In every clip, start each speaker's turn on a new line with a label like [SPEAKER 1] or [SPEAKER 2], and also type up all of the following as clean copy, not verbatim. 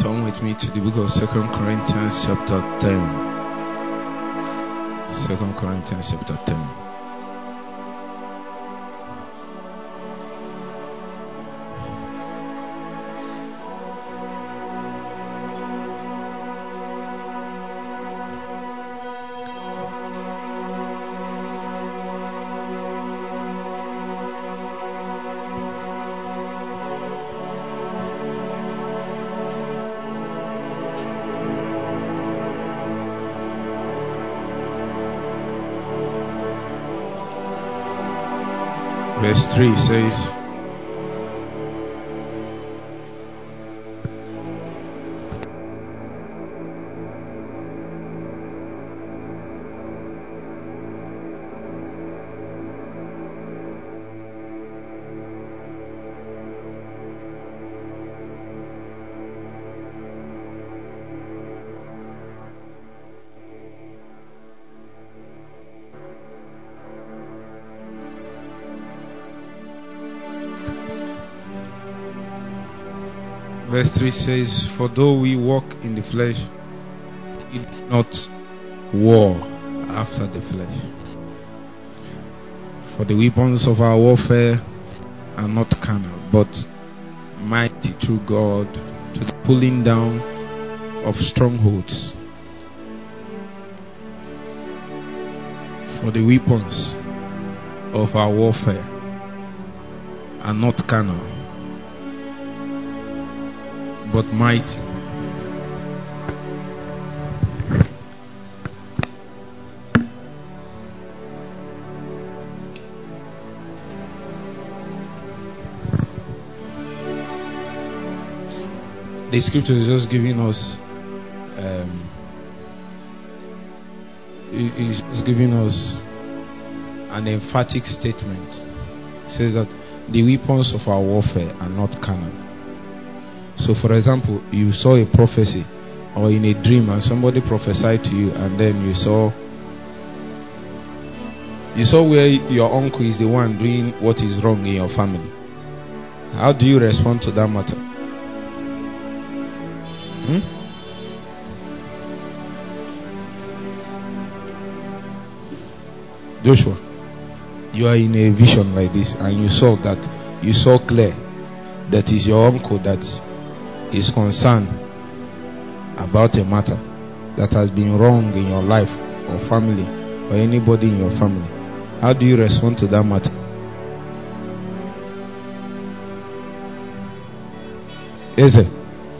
[SPEAKER 1] Turn with me to the book of 2 Corinthians chapter 10. 2 Corinthians chapter 10. Verse 3 says, Verse 3 says, for though we walk in the flesh, we do not war after the flesh. For the weapons of our warfare are not carnal, but mighty through God to the pulling down of strongholds. For the weapons of our warfare are not carnal, but mighty. The scripture is just giving us an emphatic statement. It says that the weapons of our warfare are not carnal. So for example, you saw a prophecy or in a dream and somebody prophesied to you, and then you saw where your uncle is the one doing what is wrong in your family. How do you respond to that matter? Joshua, you are in a vision like this and you saw clear that is your uncle that is concerned about a matter that has been wrong in your life or family or anybody in your family. How do you respond to that matter? Is it?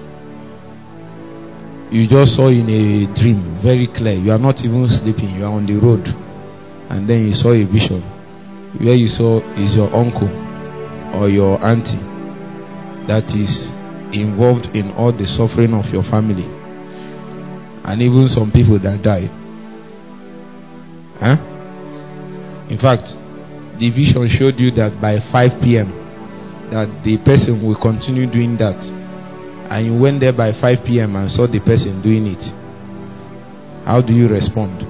[SPEAKER 1] You just saw in a dream, very clear. You are not even sleeping. You are on the road. And then you saw a vision where you saw is your uncle or your auntie that is involved in all the suffering of your family, and even some people that died. In fact, the vision showed you that by 5 p.m. that the person will continue doing that, and you went there by 5 p.m. and saw the person doing it. How do you respond?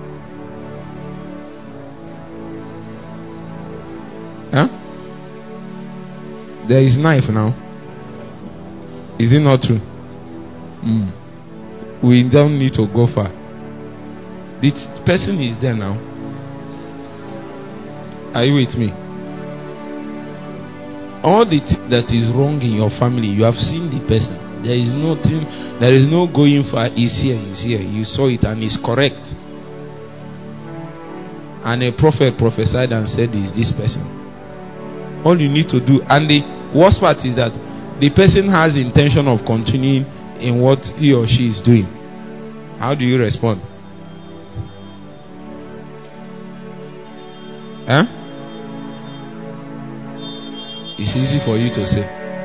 [SPEAKER 1] There is knife now. Is it not true? We don't need to go far. The person is there now. Are you with me? All the thing that is wrong in your family, you have seen the person. There is no going far. Is here. You saw it and it's correct. And a prophet prophesied and said, is this person? All you need to do, and the worst part is that the person has intention of continuing in what he or she is doing. How do you respond? It's easy for you to say.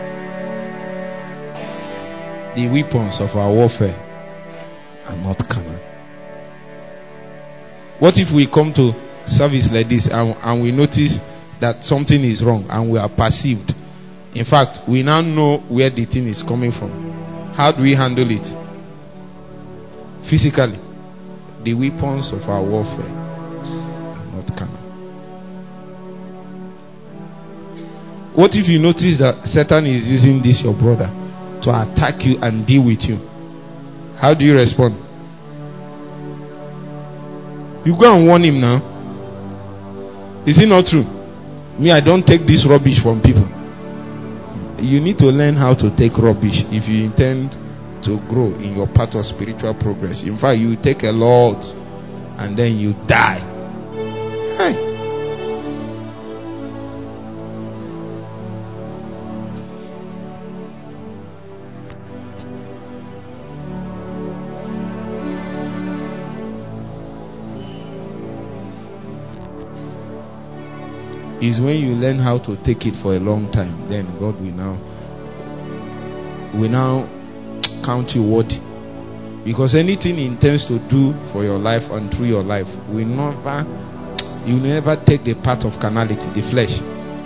[SPEAKER 1] The weapons of our warfare are not carnal. What if we come to service like this and we notice that something is wrong and we are perceived? In fact, we now know where the thing is coming from. How do we handle it? Physically, the weapons of our warfare are not carnal. What if you notice that Satan is using this, your brother, to attack you and deal with you, how do you respond? You go and warn him now. Is it not true? Me, I don't take this rubbish from people. You need to learn how to take rubbish if you intend to grow in your path of spiritual progress. In fact, you take a lot and then you die. Hey. Is when you learn how to take it for a long time, then God will now count you worthy. Because anything He intends to do for your life and through your life will never take the path of carnality, the flesh.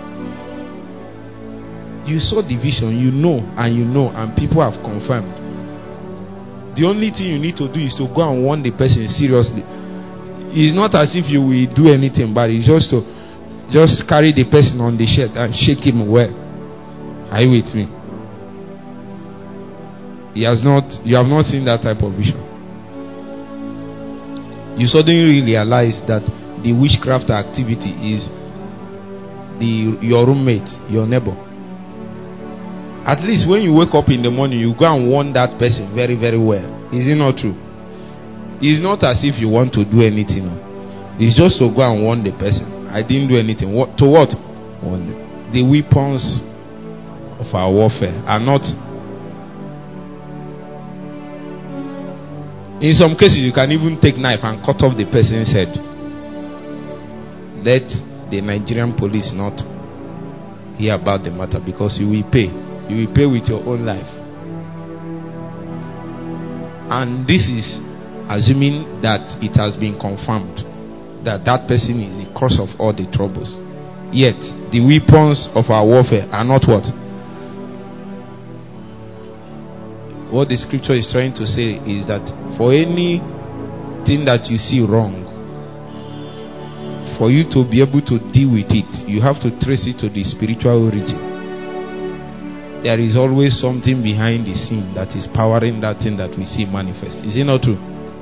[SPEAKER 1] You saw division, you know, and people have confirmed. The only thing you need to do is to go and warn the person seriously. It's not as if you will do anything bad. It's just carry the person on the shirt and shake him well. Are you with me? You have not seen that type of vision. You suddenly realize that the witchcraft activity is your roommate, your neighbor. At least when you wake up in the morning, you go and warn that person very, very well. Is it not true? It's not as if you want to do anything. It's just to go and warn the person. I didn't do anything. To what? The weapons of our warfare are not. In some cases, you can even take knife and cut off the person's head. Let the Nigerian police not hear about the matter, because you will pay. You will pay with your own life. And this is assuming that it has been confirmed that person is the cause of all the troubles. Yet, the weapons of our warfare are not what? What the scripture is trying to say is that for anything that you see wrong, for you to be able to deal with it, you have to trace it to the spiritual origin. There is always something behind the scene that is powering that thing that we see manifest. Is it not true?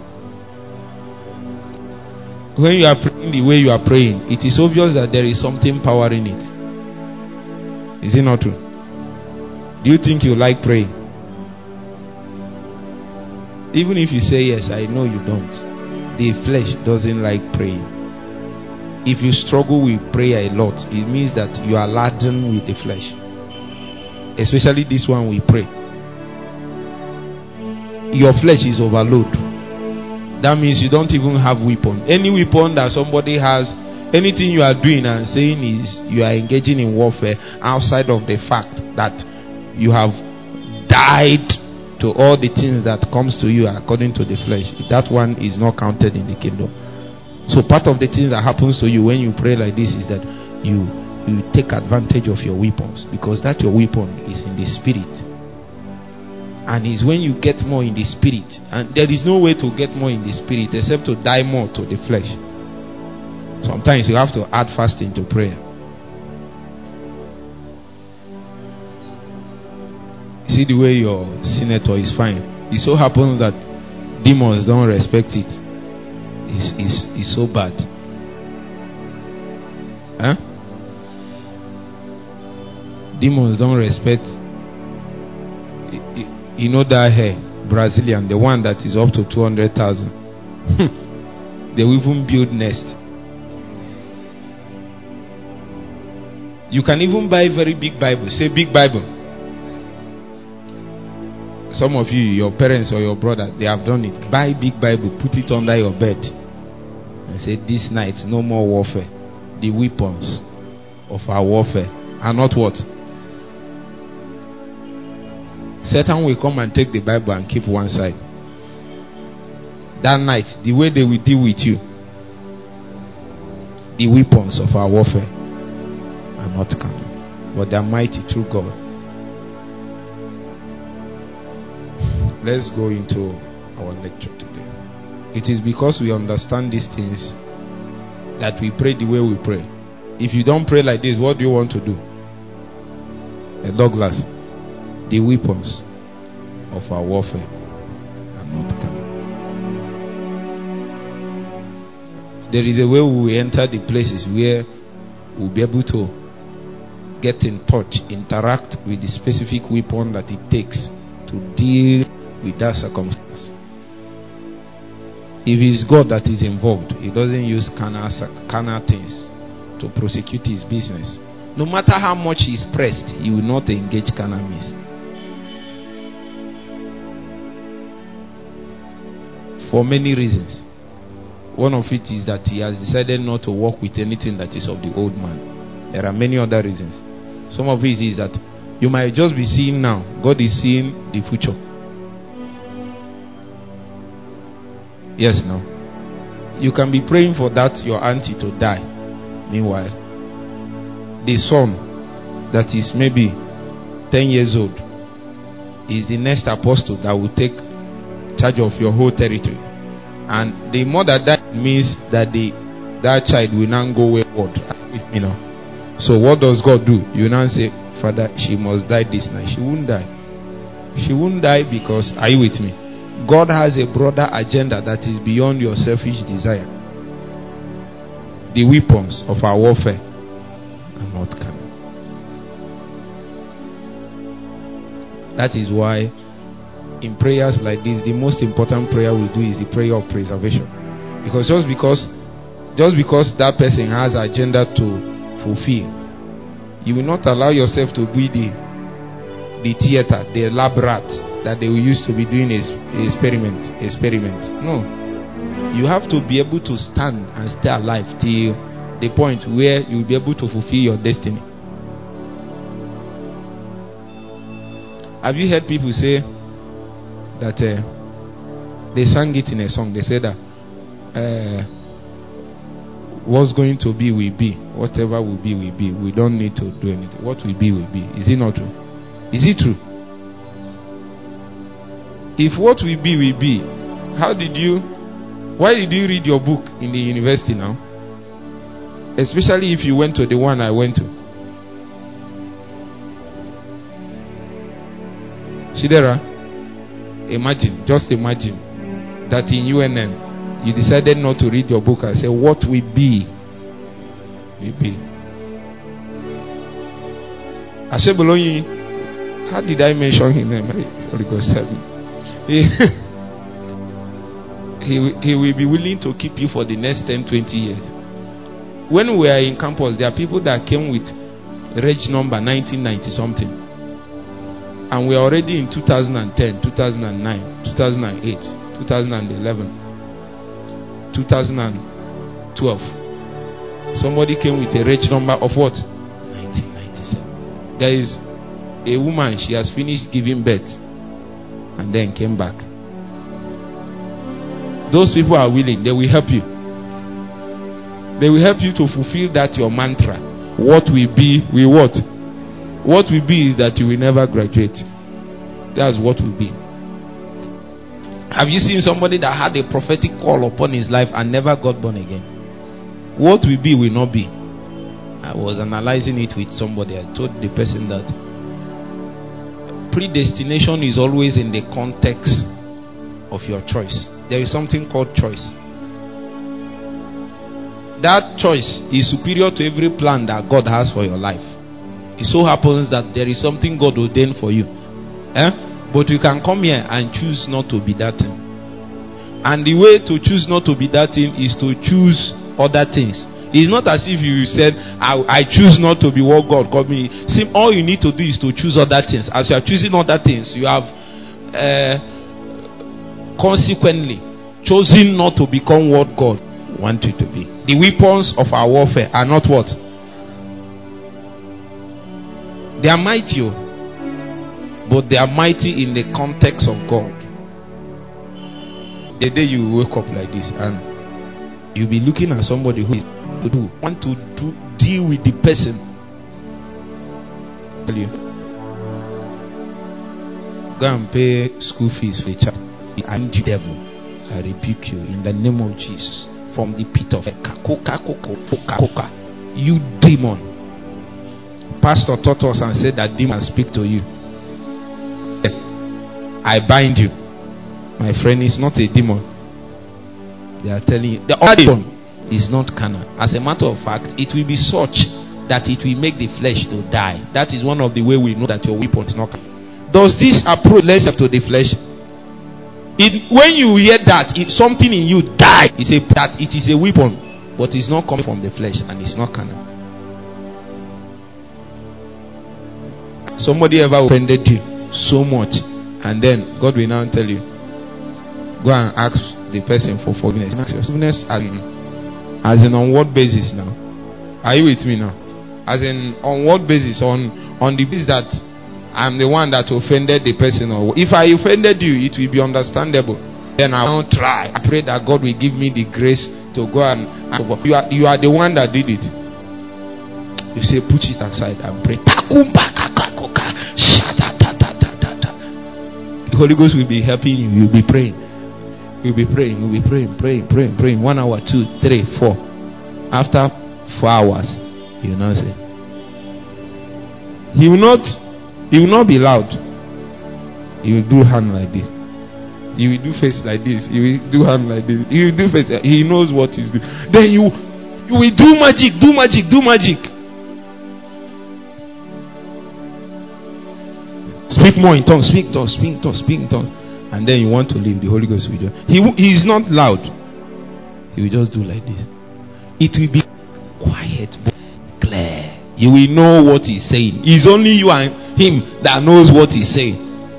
[SPEAKER 1] When you are praying the way you are praying, it is obvious that there is something powering it. Is it not true? Do you think you like praying? Even if you say yes, I know you don't. The flesh doesn't like praying. If you struggle with prayer a lot, it means that you are laden with the flesh. Especially this one we pray. Your flesh is overloaded. That means you don't even have weapon. Any weapon that somebody has, anything you are doing and saying is you are engaging in warfare outside of the fact that you have died to all the things that comes to you according to the flesh. That one is not counted in the kingdom. So part of the things that happens to you when you pray like this is that you take advantage of your weapons, because that your weapon is in the spirit. And it's when you get more in the spirit, and there is no way to get more in the spirit except to die more to the flesh. Sometimes you have to add fasting to prayer. You see the way your senator is fine. It so happens that demons don't respect it. It's so bad. Huh? Demons don't respect. You know that hair, Brazilian, the one that is up to 200,000. They will even build nest. You can even buy very big Bible. Say big Bible. Some of you, your parents or your brother, they have done it. Buy big Bible, put it under your bed, and say, this night, no more warfare. The weapons of our warfare are not what? Satan will come and take the Bible and keep one side. That night, the way they will deal with you, the weapons of our warfare are not coming, but they are mighty through God. Let's go into our lecture today. It is because we understand these things that we pray the way we pray. If you don't pray like this, what do you want to do? A Douglas. The weapons of our warfare are not carnal. There is a way we will enter the places where we'll be able to get in touch, interact with the specific weapon that it takes to deal with that circumstance. If it's God that is involved, He doesn't use carnal things to prosecute His business. No matter how much He's pressed, He will not engage carnal means. For many reasons. One of it is that He has decided not to work with anything that is of the old man. There are many other reasons. Some of it is that you might just be seeing now. God is seeing the future. Yes, no. You can be praying for that your auntie to die. Meanwhile, the son that is maybe 10 years old is the next apostle that will take charge of your whole territory. And the mother that means that that child will now go wayward. You know. So what does God do? You now say, Father, she must die this night. She won't die. She won't die because, are you with me? God has a broader agenda that is beyond your selfish desire. The weapons of our warfare are not carnal. That is why in prayers like this, the most important prayer we do is the prayer of preservation. Because just because that person has an agenda to fulfill, you will not allow yourself to be the theater, the lab rat that they used to be doing experiment. No. You have to be able to stand and stay alive till the point where you will be able to fulfill your destiny. Have you heard people say that they sang it in a song? They said that what's going to be will be. Whatever will be will be. We don't need to do anything. What will be will be. Is it not true? Is it true? If what will be will be, why did you read your book in the university now? Especially if you went to the one I went to. Shidera, just imagine that in UNN you decided not to read your book and say what will be will be. Ashebolonyi, how did I mention him? Holy Ghost help me. He will be willing to keep you for the next 10, 20 years. When we are in campus, there are people that came with reg number 1990 something. And we are already in 2010, 2009, 2008, 2011, 2012. Somebody came with a reg number of what? 1997. There is a woman, she has finished giving birth and then came back. Those people are willing, they will help you. They will help you to fulfill that your mantra. What will be, will what? What will be is that you will never graduate. That's what will be. Have you seen somebody that had a prophetic call upon his life and never got born again? What will be will not be. I was analyzing it with somebody. I told the person that predestination is always in the context of your choice. There is something called choice. That choice is superior to every plan that God has for your life. It so happens that there is something God ordained for you. But you can come here and choose not to be that thing. And the way to choose not to be that thing is to choose other things. It's not as if you said, I choose not to be what God called me. See, all you need to do is to choose other things. As you are choosing other things, you have consequently chosen not to become what God wants you to be. The weapons of our warfare are not what? They are mighty, but they are mighty in the context of God. The day you wake up like this and you'll be looking at somebody who want to deal with the person. Go and pay school fees for a child. And the devil, I rebuke you in the name of Jesus from the pit of hell. You demon. Pastor taught us and said that demons speak to you. I bind you. My friend, is not a demon. They are telling you the other demon is not carnal. As a matter of fact, it will be such that it will make the flesh to die. That is one of the way we know that your weapon is not carnal. Does this approach less to the flesh? When you hear that something in you die, you say that it is a weapon, but it's not coming from the flesh and it's not carnal. Somebody ever offended you so much, and then God will now tell you, go and ask the person for forgiveness. Forgiveness as in on what basis now? Are you with me now? As in on what basis? On the basis that I'm the one that offended the person, or if I offended you, it will be understandable. Then I will try. I pray that God will give me the grace to go and you are the one that did it. You say, put it aside and pray. The Holy Ghost will be helping you. You'll be praying. You'll be praying. You'll be praying. 1 hour, 2, 3, 4. After 4 hours, you will not say. He will not be loud. He will do hand like this. He will do face like this. He will do hand like this. He will do face. He knows what he's doing. Then you will do magic. Speak more in tongues. Speak in tongues. And then you want to leave. The Holy Ghost will do. He is not loud. He will just do like this. It will be quiet but clear. You will know what he's saying. It's only you and him that knows what he's saying.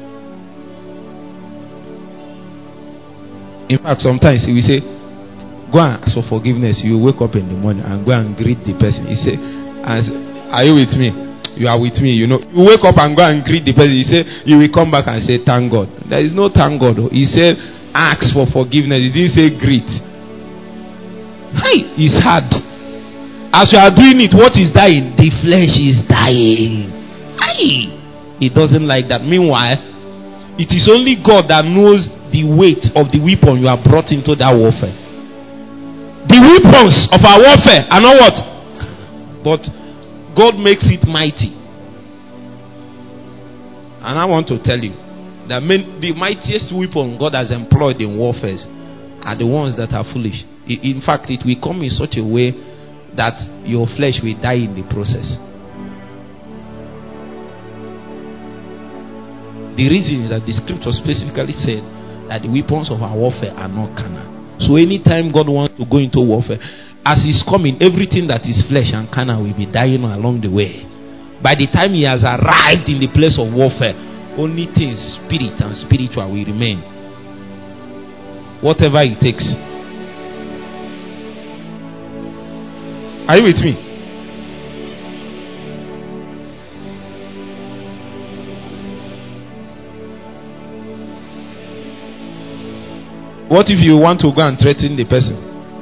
[SPEAKER 1] In fact, sometimes he will say, go and ask for forgiveness. You will wake up in the morning and go and greet the person. He say, are you with me? You are with me, you know. You wake up and go and greet the person. He say, you will come back and say, thank God. There is no thank God. He said, ask for forgiveness. He didn't say greet. Hi, it's hard. As you are doing it, what is dying? The flesh is dying. Hi. He doesn't like that. Meanwhile, it is only God that knows the weight of the weapon you are brought into that warfare. The weapons of our warfare are not what? But God makes it mighty. And I want to tell you that the mightiest weapon God has employed in warfare are the ones that are foolish. In fact, it will come in such a way that your flesh will die in the process. The reason is that the scripture specifically said that the weapons of our warfare are not carnal. So anytime God wants to go into warfare, as he's coming, everything that is flesh and carnal will be dying along the way. By the time he has arrived in the place of warfare, only things spirit and spiritual will remain. Whatever it takes. Are you with me? What if you want to go and threaten the person?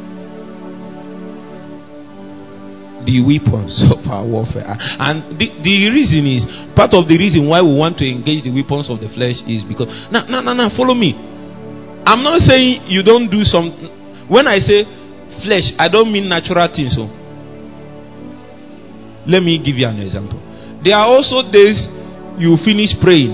[SPEAKER 1] The weapons of our warfare. And the reason is, part of the reason why we want to engage the weapons of the flesh is because, now, follow me. I'm not saying you don't do something. When I say flesh, I don't mean natural things. So, let me give you an example. There are also days you finish praying.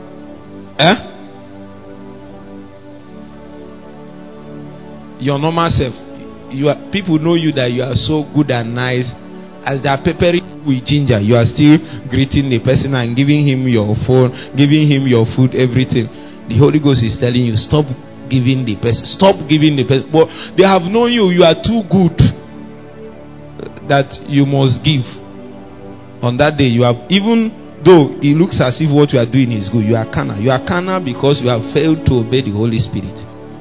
[SPEAKER 1] Your normal self. People know you that you are so good and nice. As they are preparing with ginger, you are still greeting the person and giving him your phone, giving him your food, everything. The Holy Ghost is telling you, stop giving the person. Stop giving the person. But they have known you are too good that you must give. On that day, you have, even though it looks as if what you are doing is good, you are carnal. You are carnal because you have failed to obey the Holy Spirit.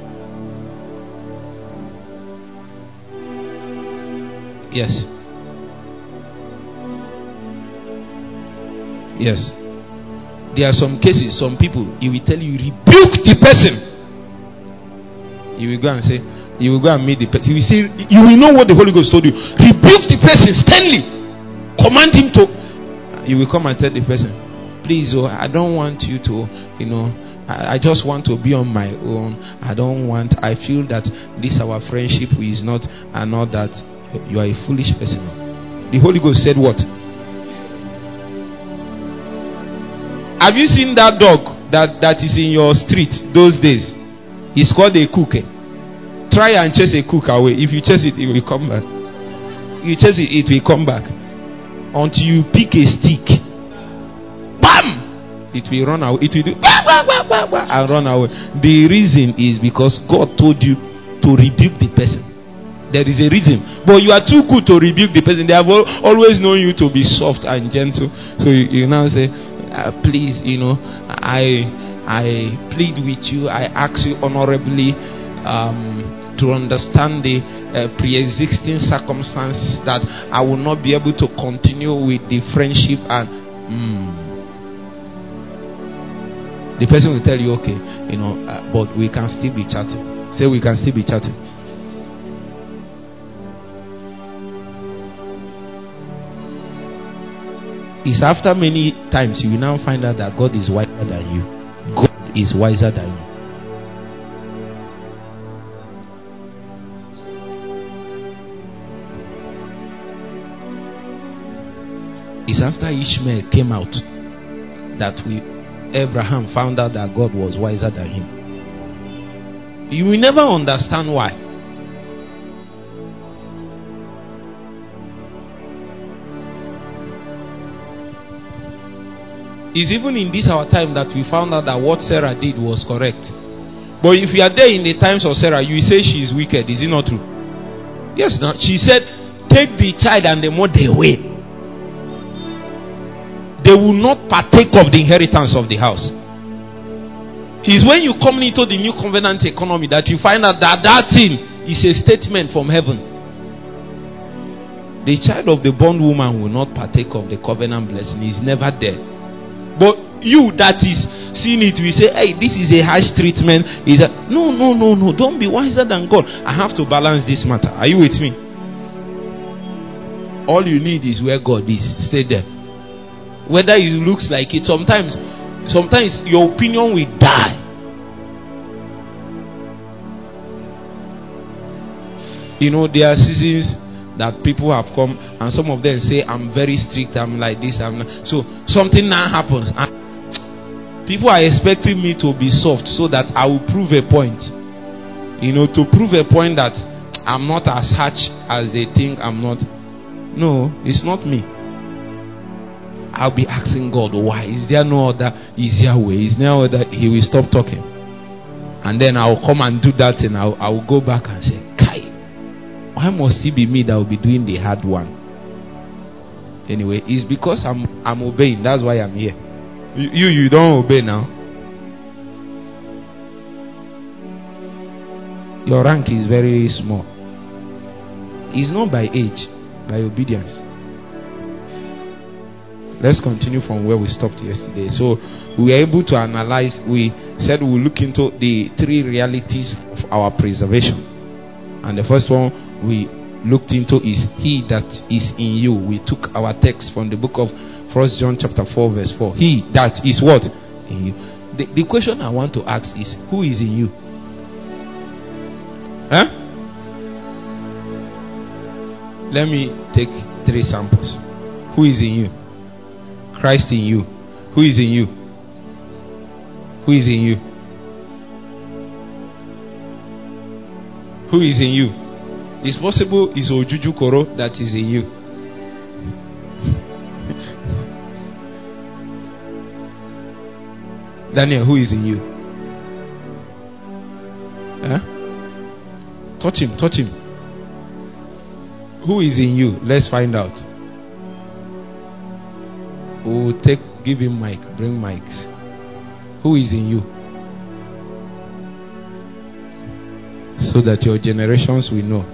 [SPEAKER 1] Yes. Yes. There are some cases, some people, he will tell you, rebuke the person. You will go and say, you will go and meet the person. He will say, you will know what the Holy Ghost told you. Rebuke the person sternly. Command him to. You will come and tell the person, please, I don't want you to, I just want to be on my own. I feel that this our friendship is not, and not that. You are a foolish person. The Holy Ghost said what? Have you seen that dog that is in your street those days is called a cook. Try and chase a cook away. If you chase it, it will come back. You chase it, it will come back. Until you pick a stick. Bam! It will run away. It will do and run away. The reason is because God told you to rebuke the person. There is a reason. But you are too good to rebuke the person. They have always known you to be soft and gentle. So you now say, please, I plead with you. I ask you honorably to understand the pre-existing circumstances that I will not be able to continue with the friendship. And the person will tell you, okay, but we can still be chatting. Say we can still be chatting. It's after many times you will now find out that God is wiser than you. God is wiser than you. It's after Ishmael came out that Abraham found out that God was wiser than him. You will never understand why. It's even in this our time that we found out that what Sarah did was correct. But if you are there in the times of Sarah, you say she is wicked. Is it not true? Yes, no. She said, take the child and the mother away. They will not partake of the inheritance of the house. It's when you come into the new covenant economy that you find out that thing is a statement from heaven. The child of the bondwoman will not partake of the covenant blessing. It's never there. But you that is seeing it, we say, hey, this is a harsh treatment. No. Don't be wiser than God. I have to balance this matter. Are you with me? All you need is where God is. Stay there. Whether it looks like it, sometimes your opinion will die. There are seasons that people have come and some of them say, I'm very strict, I'm like this, I'm not. So something now happens and people are expecting me to be soft so that I will prove a point. To prove a point that I'm not as harsh as they think I'm not. No, it's not me. I'll be asking God, why? Is there no other easier way? Is there no other? He will stop talking. And then I'll come and do that and I'll go back and say, Kai, why must it be me that will be doing the hard one? Anyway, it's because I'm obeying. That's why I'm here. You don't obey now. Your rank is very small. It's not by age, by obedience. Let's continue from where we stopped yesterday. So we were able to analyze. We said we'll look into the three realities of our preservation. And the first one we looked into is he that is in you. We took our text from the book of 1 John chapter 4 verse 4. He that is what? In you. The question I want to ask is, who is in you? Let me take 3 samples. Who is in you? Christ in you. Who is in you? Who is in you? Who is in you? It's possible it's Ojuju Koro that is in you. Daniel, who is in you? Touch him. Who is in you? Let's find out. We'll give him mic. Bring mics. Who is in you? So that your generations will know.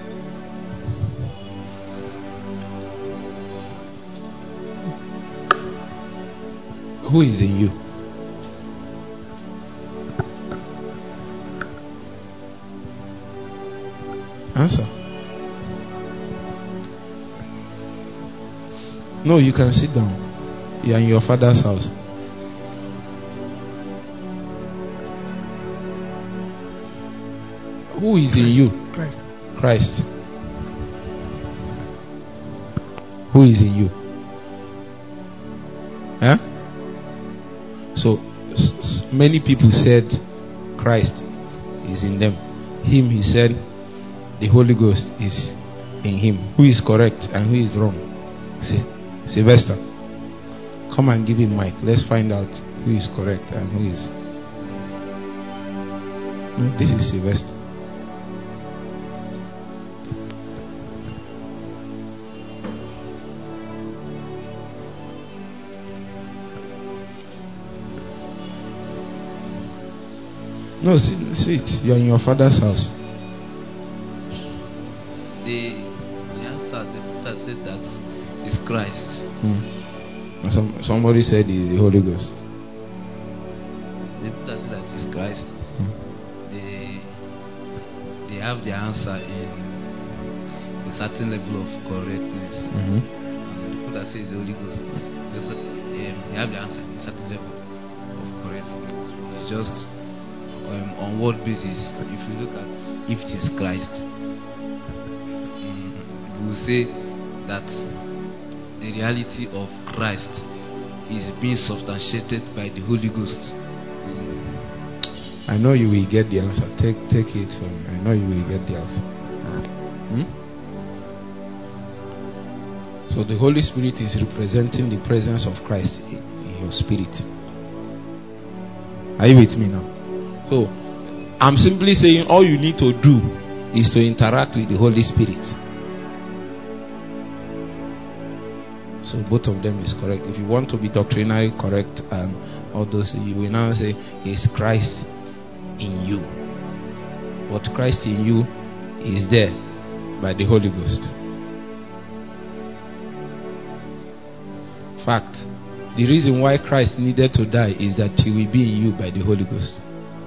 [SPEAKER 1] Who is in you? Answer. No, you can sit down. You are in your father's house. Who is in you? Christ. Who is in you? many people said Christ is in them. Him, he said the Holy Ghost is in him. Who is correct and who is wrong? See, Sylvester, come and give him mic. Let's find out who is correct and who is. No, this is Sylvester. No, sit. You're in your father's house.
[SPEAKER 2] The answer, the Peter said that is Christ.
[SPEAKER 1] Somebody said it's the Holy Ghost.
[SPEAKER 2] The Peter said that is Christ. They have the answer in a certain level of correctness. And the Peter says the Holy Ghost. They have the answer in a certain level of correctness. It's just on what basis? If you look at if it is Christ, we will say that the reality of Christ is being substantiated by the Holy Ghost.
[SPEAKER 1] I know you will get the answer. Take it from me. I know you will get the answer. So the Holy Spirit is representing the presence of Christ in your spirit. Are you with me now? So, I'm simply saying all you need to do is to interact with the Holy Spirit. So, both of them is correct. If you want to be doctrinally correct and all those, you will now say, is Christ in you. But Christ in you is there by the Holy Ghost. Fact, the reason why Christ needed to die is that he will be in you by the Holy Ghost.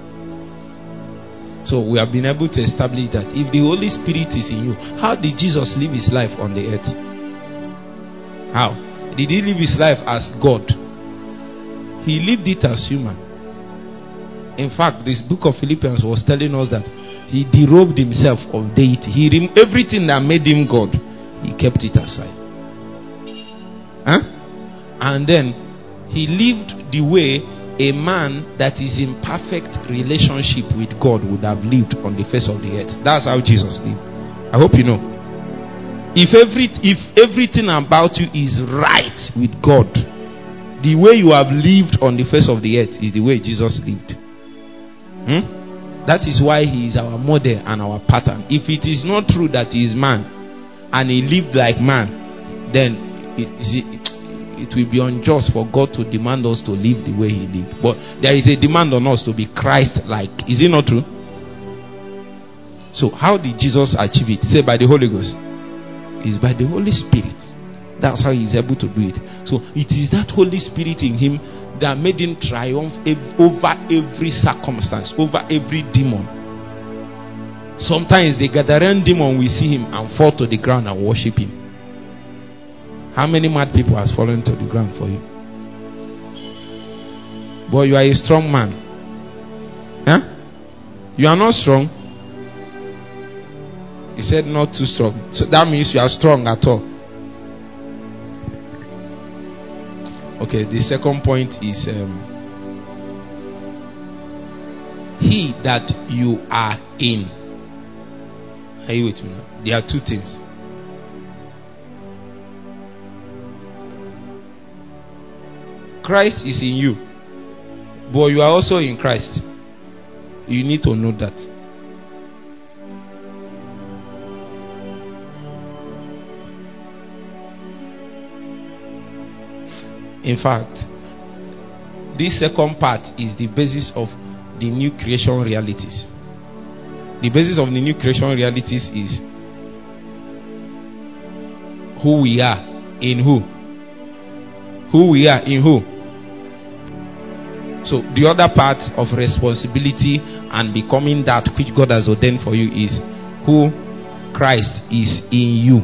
[SPEAKER 1] So we have been able to establish that if the Holy Spirit is in you, how did Jesus live his life on the earth? How? Did he live his life as God? He lived it as human. In fact, this book of Philippians was telling us that he derobed himself of deity. Everything that made him God, he kept it aside. And then he lived the way a man that is in perfect relationship with God would have lived on the face of the earth. That's how Jesus lived. I hope you know. If everything about you is right with God, the way you have lived on the face of the earth is the way Jesus lived. That is why he is our model and our pattern. If it is not true that he is man and he lived like man, then it will be unjust for God to demand us to live the way he lived. But there is a demand on us to be Christ-like. Is it not true? So how did Jesus achieve it? Say by the Holy Ghost. It's by the Holy Spirit. That's how he is able to do it. So it is that Holy Spirit in him that made him triumph over every circumstance, over every demon. Sometimes the Gadarene demon will see him and fall to the ground and worship him. How many mad people has fallen to the ground for you? But you are a strong man. You are not strong. He said not too strong. So that means you are strong at all. Okay, the second point is he that you are in. Are you with me now? There are two things. Christ is in you, but you are also in Christ. You need to know that. In fact, this second part is the basis of the new creation realities. The basis of the new creation realities is who we are in who. Who we are in who. So the other part of responsibility and becoming that which God has ordained for you is who Christ is in you.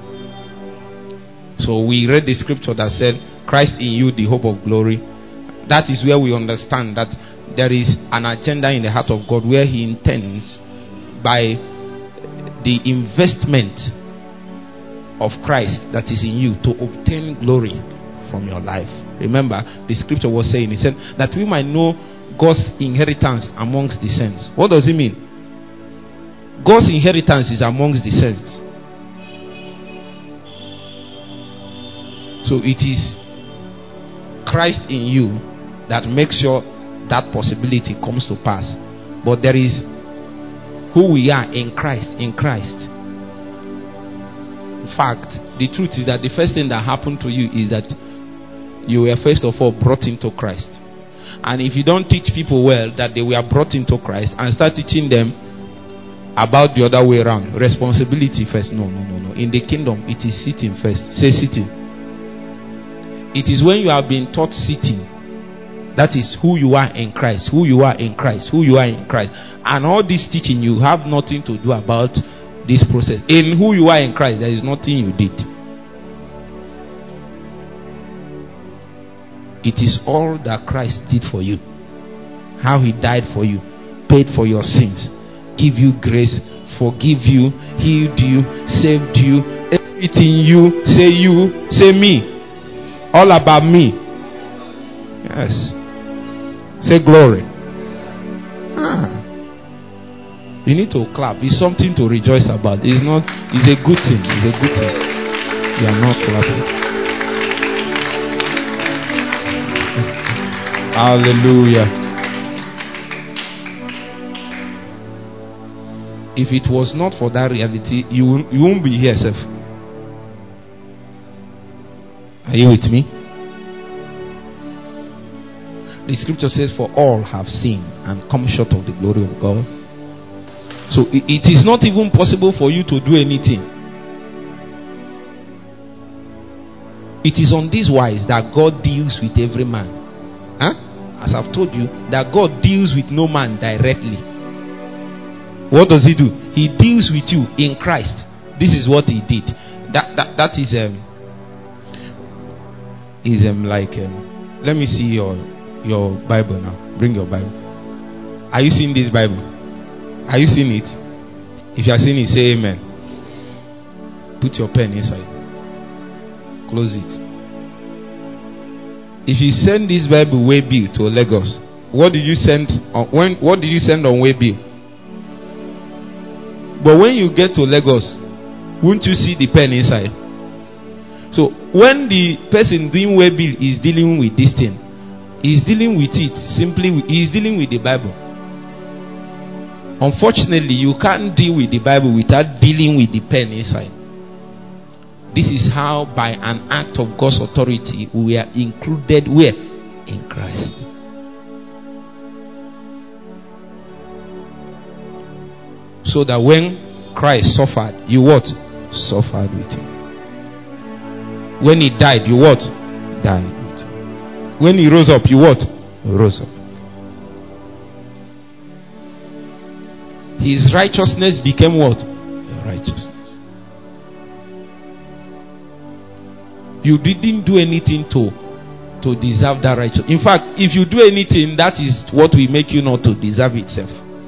[SPEAKER 1] So we read the scripture that said Christ in you, the hope of glory. That is where we understand that there is an agenda in the heart of God where he intends by the investment of Christ that is in you to obtain glory from your life. Remember, the scripture was saying, he said that we might know God's inheritance amongst the saints. What does it mean? God's inheritance is amongst the saints. So it is Christ in you that makes sure that possibility comes to pass. But there is who we are in Christ. In Christ. In fact, the truth is that the first thing that happened to you is that you were first of all brought into Christ. And if you don't teach people well that they were brought into Christ and start teaching them about the other way around, responsibility first. No. In the kingdom, it is sitting first. Say sitting. It is when you have been taught sitting. That is who you are in Christ. Who you are in Christ. Who you are in Christ. And all this teaching, you have nothing to do about this process. In who you are in Christ, there is nothing you did. It is all that Christ did for you. How he died for you, paid for your sins, give you grace, forgive you, healed you, saved you, everything you, say me. All about me. Yes. Say glory. You need to clap. It's something to rejoice about. It's a good thing. It's a good thing. You are not clapping. Hallelujah. If it was not for that reality, you won't be here, sir. Are you with me? The scripture says, for all have sinned and come short of the glory of God. So it is not even possible for you to do anything. It is on this wise that God deals with every man. As I've told you, that God deals with no man directly. What does he do? He deals with you in Christ. This is what he did. That is let me see your Bible now. Bring your Bible. Are you seeing this Bible? Are you seeing it? If you are seeing it, say amen. Put your pen inside. Close it. If you send this Bible way bill to Lagos, what did you send on way bill? But when you get to Lagos, won't you see the pen inside? So when the person doing way bill is dealing with this thing, he's dealing with it he's dealing with the Bible. Unfortunately, you can't deal with the Bible without dealing with the pen inside. This is how, by an act of God's authority, we are included where? In Christ. So that when Christ suffered, you what? Suffered with him. When he died, you what? Died with him. When he rose up, you what? Rose up. His righteousness became what? Your righteousness. You didn't do anything to deserve that righteousness. In fact, if you do anything, that is what will make you not to deserve itself.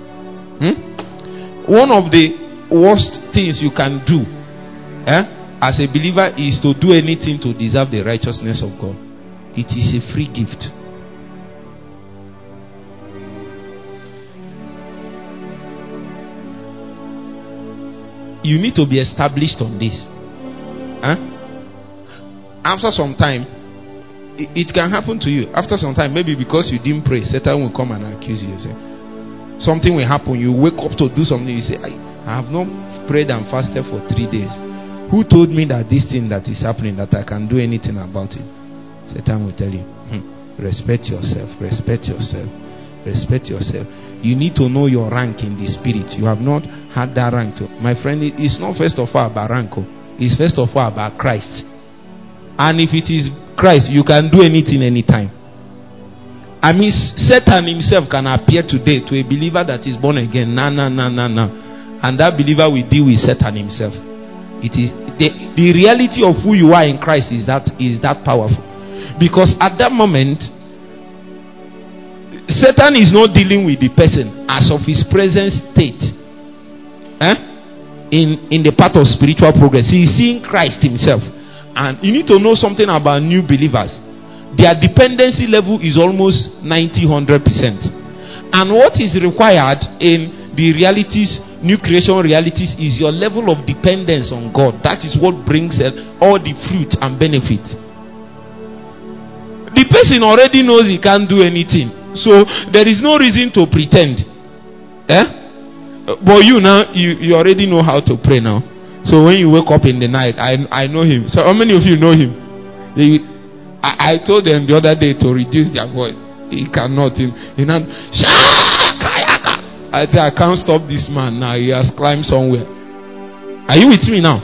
[SPEAKER 1] One of the worst things you can do as a believer is to do anything to deserve the righteousness of God. It is a free gift. You need to be established on this. After some time, it can happen to you. After some time, maybe because you didn't pray, Satan will come and accuse you. Say, something will happen. You wake up to do something. You say, I have not prayed and fasted for 3 days. Who told me that this thing that is happening, that I can do anything about it? Satan will tell you, respect yourself. Respect yourself. Respect yourself. You need to know your rank in the spirit. You have not had that rank. My friend, it's not first of all about rank. It's first of all about Christ. And if it is Christ, you can do anything anytime. I mean, Satan himself can appear today to a believer that is born again. No. And that believer will deal with Satan himself. It is the reality of who you are in Christ is that powerful. Because at that moment, Satan is not dealing with the person as of his present state. In the part of spiritual progress, he is seeing Christ himself. And you need to know something about new believers. Their dependency level is almost 90-100%. And what is required in the realities, new creation realities, is your level of dependence on God. That is what brings all the fruit and benefit. The person already knows he can't do anything, so there is no reason to pretend. But you now, you already know how to pray now. So when you wake up in the night, I know him. So how many of you know him? I told them the other day to reduce their voice. He cannot. He not. I say I can't stop this man now. He has climbed somewhere. Are you with me now?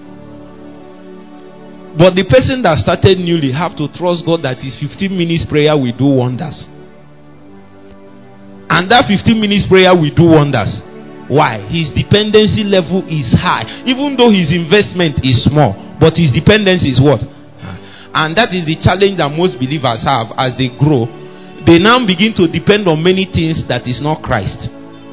[SPEAKER 1] But the person that started newly have to trust God that his 15 minutes prayer will do wonders. And that 15 minutes prayer will do wonders. Why? His dependency level is high. Even though his investment is small, but his dependence is what? And that is the challenge that most believers have as they grow. They now begin to depend on many things that is not Christ.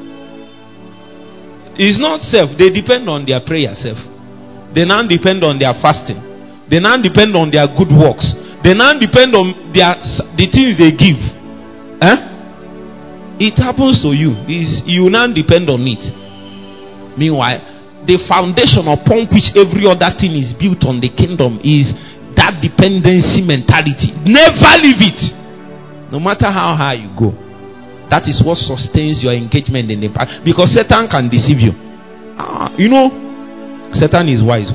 [SPEAKER 1] It's not self. They depend on their prayer self. They now depend on their fasting. They now depend on their good works. They now depend on the things they give. It happens to you. You now depend on it. Meanwhile, the foundation upon which every other thing is built on the kingdom is that dependency mentality. Never leave it. No matter how high you go. That is what sustains your engagement in the path. Because Satan can deceive you. Satan is wise.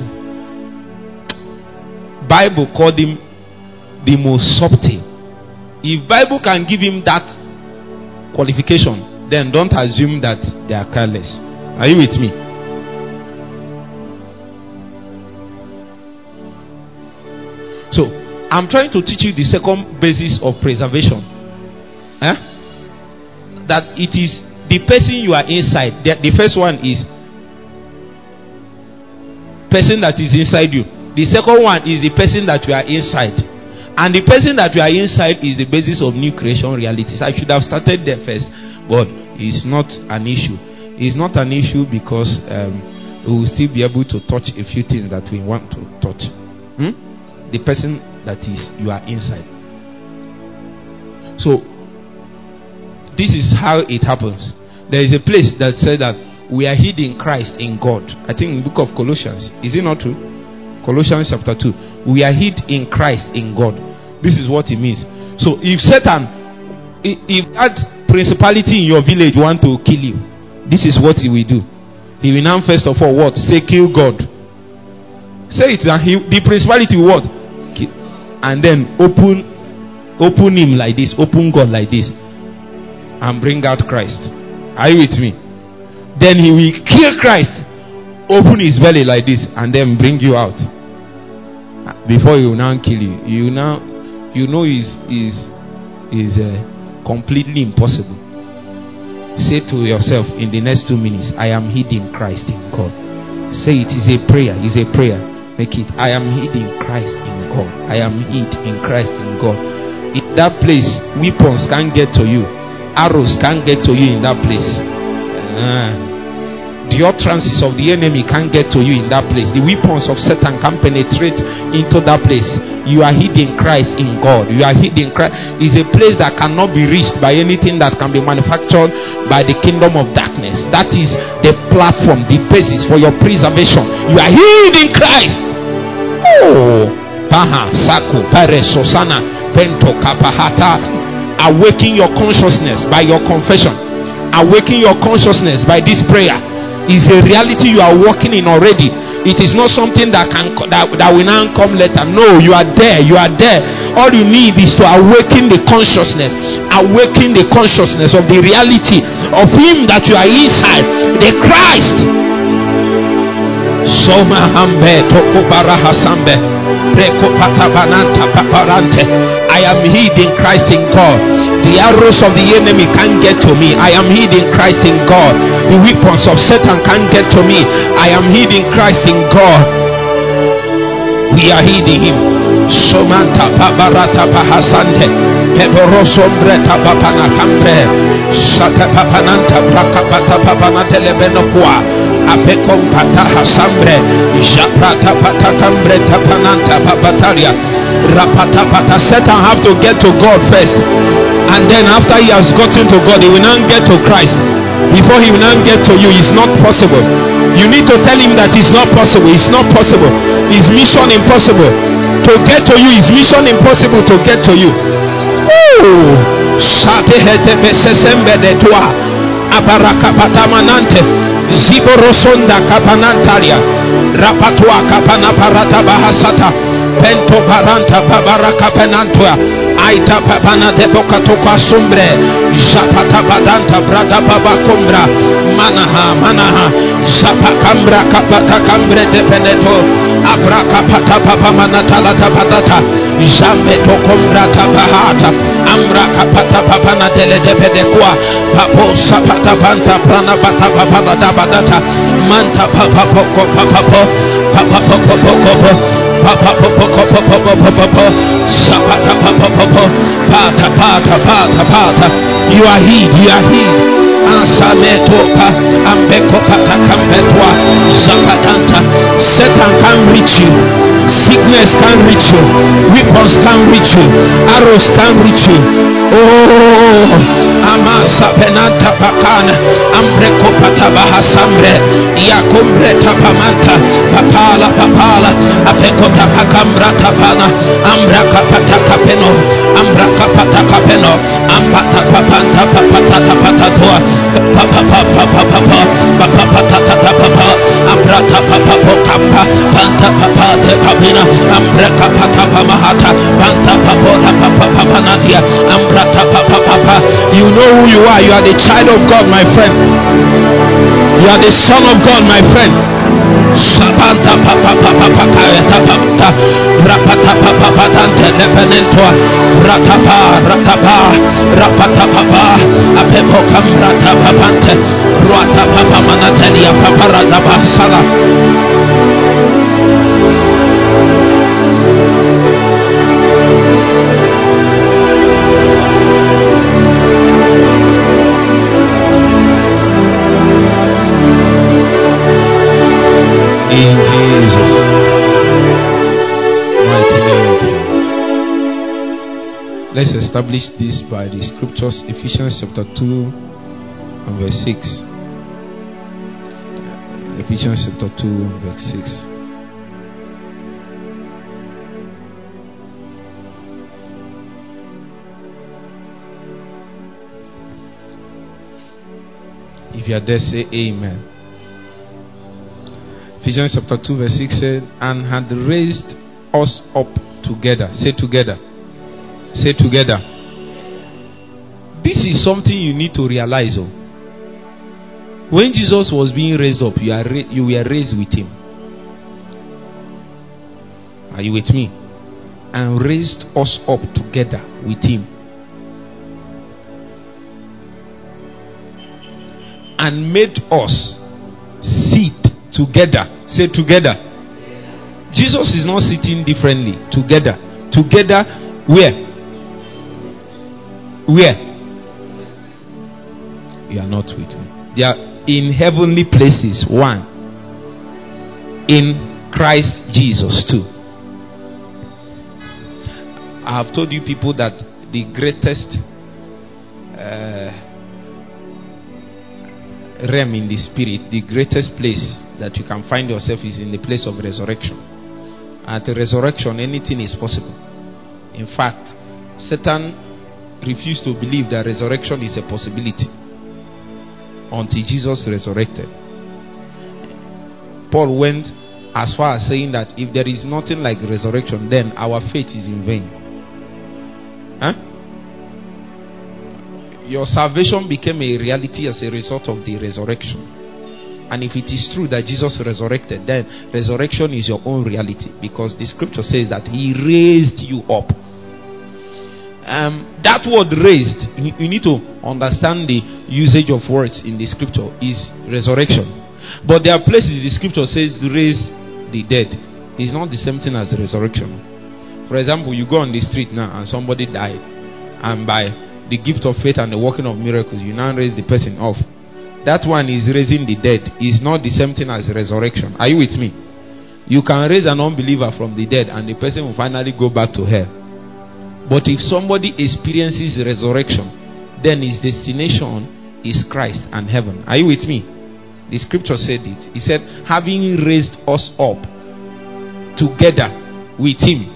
[SPEAKER 1] Bible called him the most subtle. If Bible can give him that qualification, then don't assume that they are careless. Are you with me? So, I'm trying to teach you the second basis of preservation. That it is the person you are inside. The first one is person that is inside you. The second one is the person that you are inside. And the person that you are inside is the basis of new creation realities. I should have started there first, but it's not an issue. It's not an issue because we will still be able to touch a few things that we want to touch. The person that is you are inside. So this is how it happens. There is a place that said that we are hid in Christ in God. I think in the book of Colossians. Is it not true? Colossians chapter 2. We are hid in Christ in God. This is what it means. So if Satan, if that principality in your village want to kill you, this is what he will do. He will now first of all what? Say kill God. Say it. The principality will what? Kill. And then open him like this. Open God like this. And bring out Christ. Are you with me? Then he will kill Christ. Open his belly like this. And then bring you out. Before he will now kill you. You know is completely impossible. Say to yourself in the next 2 minutes, I am hid in Christ in God. Say it is a prayer. It's a prayer. Make it. I am hid in Christ in God. I am hid in Christ in God. In that place, weapons can't get to you. Arrows can't get to you in that place. The utterances of the enemy can't get to you in that place. The weapons of Satan can't penetrate into that place. You are hid in Christ in God. You are hid in Christ. It's a place that cannot be reached by anything that can be manufactured by the kingdom of darkness. That is the platform, the basis for your preservation. You are hid in Christ. Oh, Paha, Saku, Pare, Sosana, Bento, Kapahata. Awaken your consciousness by your confession. Awaken your consciousness by this prayer. Is a reality you are walking in already. It is not something that will now come later. No, you are there. You are there. All you need is to awaken the consciousness. Awaken the consciousness of the reality of him that you are inside. The Christ. Soma hambe tokobara hasambe. I am hid in Christ in God. The arrows of the enemy can't get to me. I am hid in Christ in God. The weapons of Satan can't get to me. I am hid in Christ in God. We are hid in him. Somanta pabarata pahasante. Heborosombreta papana cambre. Sata papananta prakapata papanate lebenokwa. Apekom pata hasambre. Japrata patakambre tapananta papataria. Rapata pata. Satan have to get to God first. And then after he has gotten to God, he will now get to Christ. Before he will now get to you, it's not possible. You need to tell him that it's not possible. It's not possible. It's mission impossible. To get to you is mission impossible to get to you. Abarakapatamanante Ziborosonda kapanantaria Rapatua kapana parata bahasata Pento paranta babaraka penantua Aita papana deboka toka sumbre Zapata badanta brada baba kumbra Manaha Zapakambra kapata kambre de peneto Abraka pata papa manatala tapatata Jambe to kumbra tapahata Ambra kapata papana dele de pedekua Papo sapata panta prana bata papana dabadata Manta papa poko papa papa poko Papa Sapata Pata. You are hid. Ansametoka Ambeko Pata Kampetwa Zapatanta. Satan can reach you. Sickness can reach you. Weapons can reach you. Arrows can reach you. Oh, Amasa Penanta Pakana Ambreko Patabaha Sambre Yakumbre Tapamanta Papala Apekota Pakambra Tapana Ambraka Patakapeno Ambraka Patakapeno Ampata Papanta Papata Patatua Papa Ambrata Papa Kappa Panta Papate Papina Ambraka Patapamahata Panta Papola Papa Nadia Ambrata Papa. You know who you are. You are the child of God, my friend. You are the son of God, my friend. Sabanta papa rapata papa dante lepenentoa ratapa rapata papa apepo kamrata papante rata papa manatelia papa ratapa sala. In Jesus' mighty name. Let's establish this by the scriptures. Ephesians chapter 2 and verse 6. Ephesians chapter 2 and verse 6. If you are there, say amen. Ephesians chapter 2 verse 6 said, and had raised us up together. Say together. Say together. This is something you need to realize. Oh. When Jesus was being raised up, you were raised with him. Are you with me? And raised us up together with him. And made us sit together. Say together. Jesus is not sitting differently. Together. Together where? Where? You are not with me. They are in heavenly places. One. In Christ Jesus. Two. I have told you people that the greatest realm in the spirit, the greatest place that you can find yourself is in the place of resurrection. At resurrection, anything is possible. In fact, Satan refused to believe that resurrection is a possibility until Jesus resurrected. Paul went as far as saying that if there is nothing like resurrection, then our faith is in vain. Your salvation became a reality as a result of the resurrection. And if it is true that Jesus resurrected, then resurrection is your own reality, because the scripture says that he raised you up. That word raised, you need to understand the usage of words in the scripture is resurrection. But there are places the scripture says raise the dead. It's not the same thing as resurrection. For example, you go on the street now and somebody died, and by the gift of faith and the working of miracles, you now raise the person off. That one is raising the dead. It's not the same thing as resurrection. Are you with me? You can raise an unbeliever from the dead and the person will finally go back to hell. But if somebody experiences resurrection, then his destination is Christ and heaven. Are you with me? The scripture said it. He said, having raised us up together with him,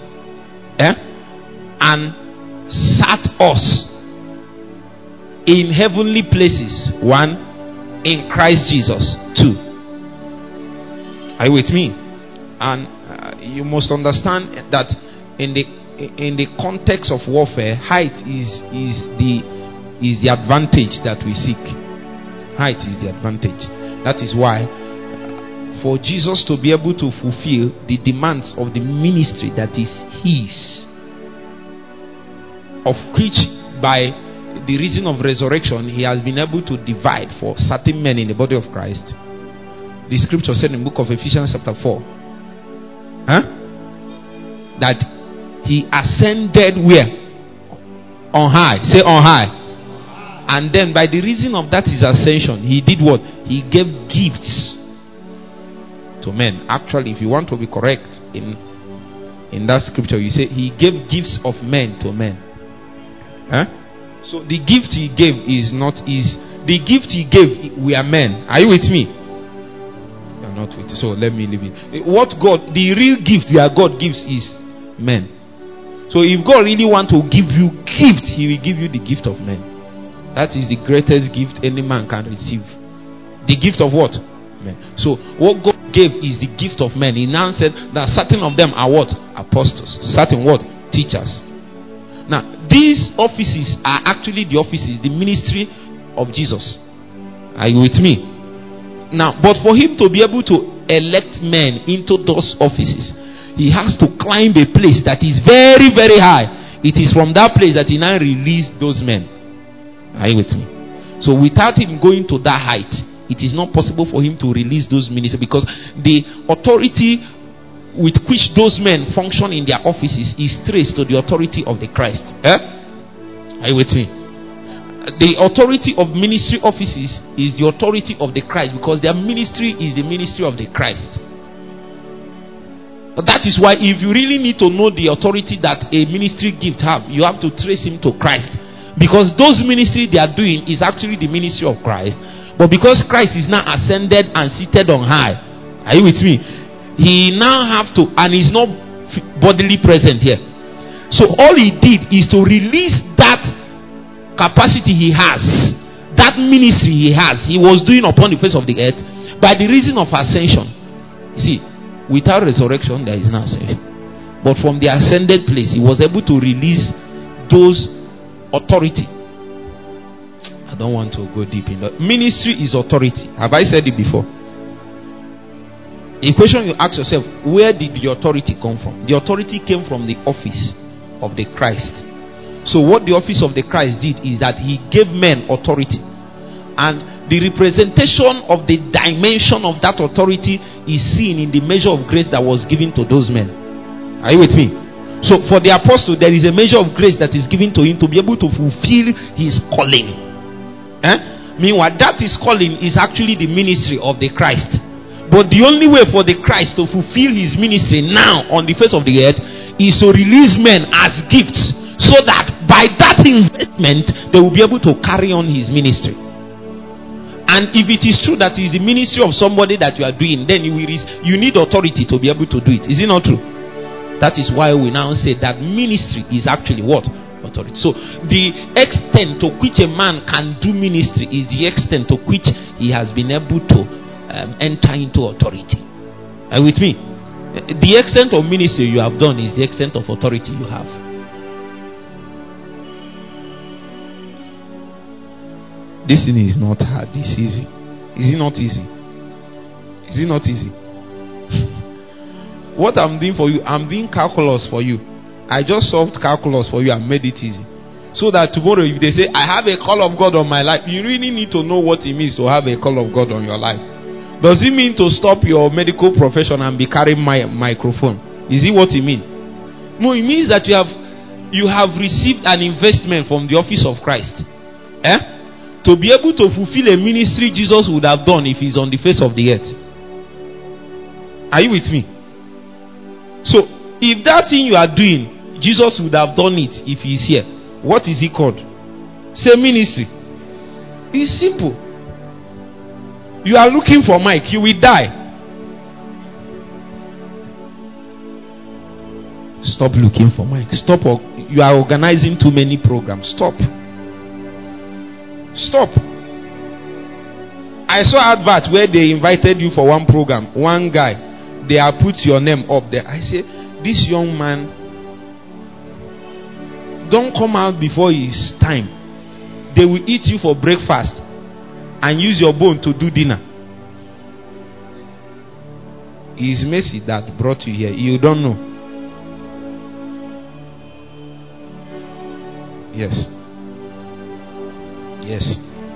[SPEAKER 1] and sat us in heavenly places, 1, in Christ Jesus, 2. Are you with me? And you must understand that in the context of warfare, height is the advantage that we seek. Height is the advantage. That is why for Jesus to be able to fulfill the demands of the ministry that is his, of which by the reason of resurrection he has been able to divide for certain men in the body of Christ. The scripture said in the book of Ephesians chapter 4 that he ascended where? On high. Say on high. And then by the reason of that his ascension, he did what? He gave gifts to men. Actually, if you want to be correct in that scripture, you say he gave gifts of men to men. So the gift he gave is not the gift he gave, we are men. Are you with me? You are not with me. So let me leave it. What God, the real gift that God gives is men. So if God really want to give you gift, he will give you the gift of men. That is the greatest gift any man can receive. The gift of what? Men. So what God gave is the gift of men. He now said that certain of them are what? Apostles. Certain what? Teachers. Now these offices are actually the offices, the ministry of Jesus. Are you with me? Now, but for him to be able to elect men into those offices, he has to climb a place that is very, very high. It is from that place that he now released those men. Are you with me? So without him going to that height, it is not possible for him to release those ministers, because the authority with which those men function in their offices is traced to the authority of the Christ. Are you with me? The authority of ministry offices is the authority of the Christ, because their ministry is the ministry of the Christ. But that is why if you really need to know the authority that a ministry gift have, you have to trace him to Christ, because those ministry they are doing is actually the ministry of Christ. But because Christ is now ascended and seated on high, are you with me? He now have to, and he's not bodily present here. So all he did is to release that capacity he has, that ministry he has, he was doing upon the face of the earth by the reason of ascension. You see, without resurrection there is no ascension. But from the ascended place, he was able to release those authority. I don't want to go deep in that. Ministry is authority. Have I said it before? A question you ask yourself, where did the authority come from? The authority came from the office of the Christ. So what the office of the Christ did is that he gave men authority, and the representation of the dimension of that authority is seen in the measure of grace that was given to those men. Are you with me? So for the apostle, there is a measure of grace that is given to him to be able to fulfill his calling. Meanwhile, that his calling is actually the ministry of the Christ. But the only way for the Christ to fulfill his ministry now on the face of the earth is to release men as gifts, so that by that investment they will be able to carry on his ministry. And if it is true that it is the ministry of somebody that you are doing, then you need authority to be able to do it. Is it not true? That is why we now say that ministry is actually what? Authority. So the extent to which a man can do ministry is the extent to which he has been able to enter into authority. Are you with me? The extent of ministry you have done is the extent of authority you have. This thing is not hard. It's easy. Is it not easy? Is it not easy? What I'm doing for you, I'm doing calculus for you. I just solved calculus for you and made it easy, so that tomorrow if they say I have a call of God on my life, you really need to know what it means to have a call of God on your life. Does it mean to stop your medical profession and be carrying my microphone? Is it what it means? No, it means that you have received an investment from the office of Christ. To be able to fulfill a ministry Jesus would have done if he's on the face of the earth. Are you with me? So, if that thing you are doing, Jesus would have done it if he's here. What is he called? Same ministry. It's simple. You are looking for Mike, you will die. Stop looking for Mike. Stop. You are organizing too many programs. Stop. Stop. I saw advert where they invited you for one program. One guy, they have put your name up there. I say, this young man, don't come out before his time. They will eat you for breakfast and use your bone to do dinner. It's Mercy that brought you here. You don't know. Yes. Yes.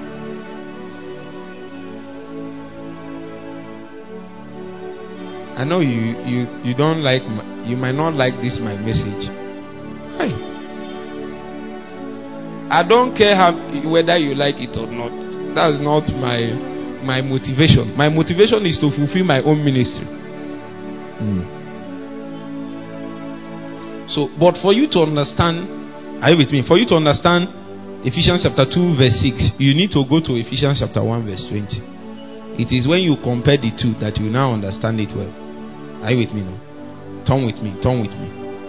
[SPEAKER 1] I know you don't like you might not like this my message. Hi. I don't care whether you like it or not. That's not my motivation. My motivation is to fulfill my own ministry. So, but for you to understand, are you with me? For you to understand Ephesians chapter 2 verse 6, you need to go to Ephesians chapter 1 verse 20. It is when you compare the two that you now understand it well. Are you with me now? Turn with me. Turn with me.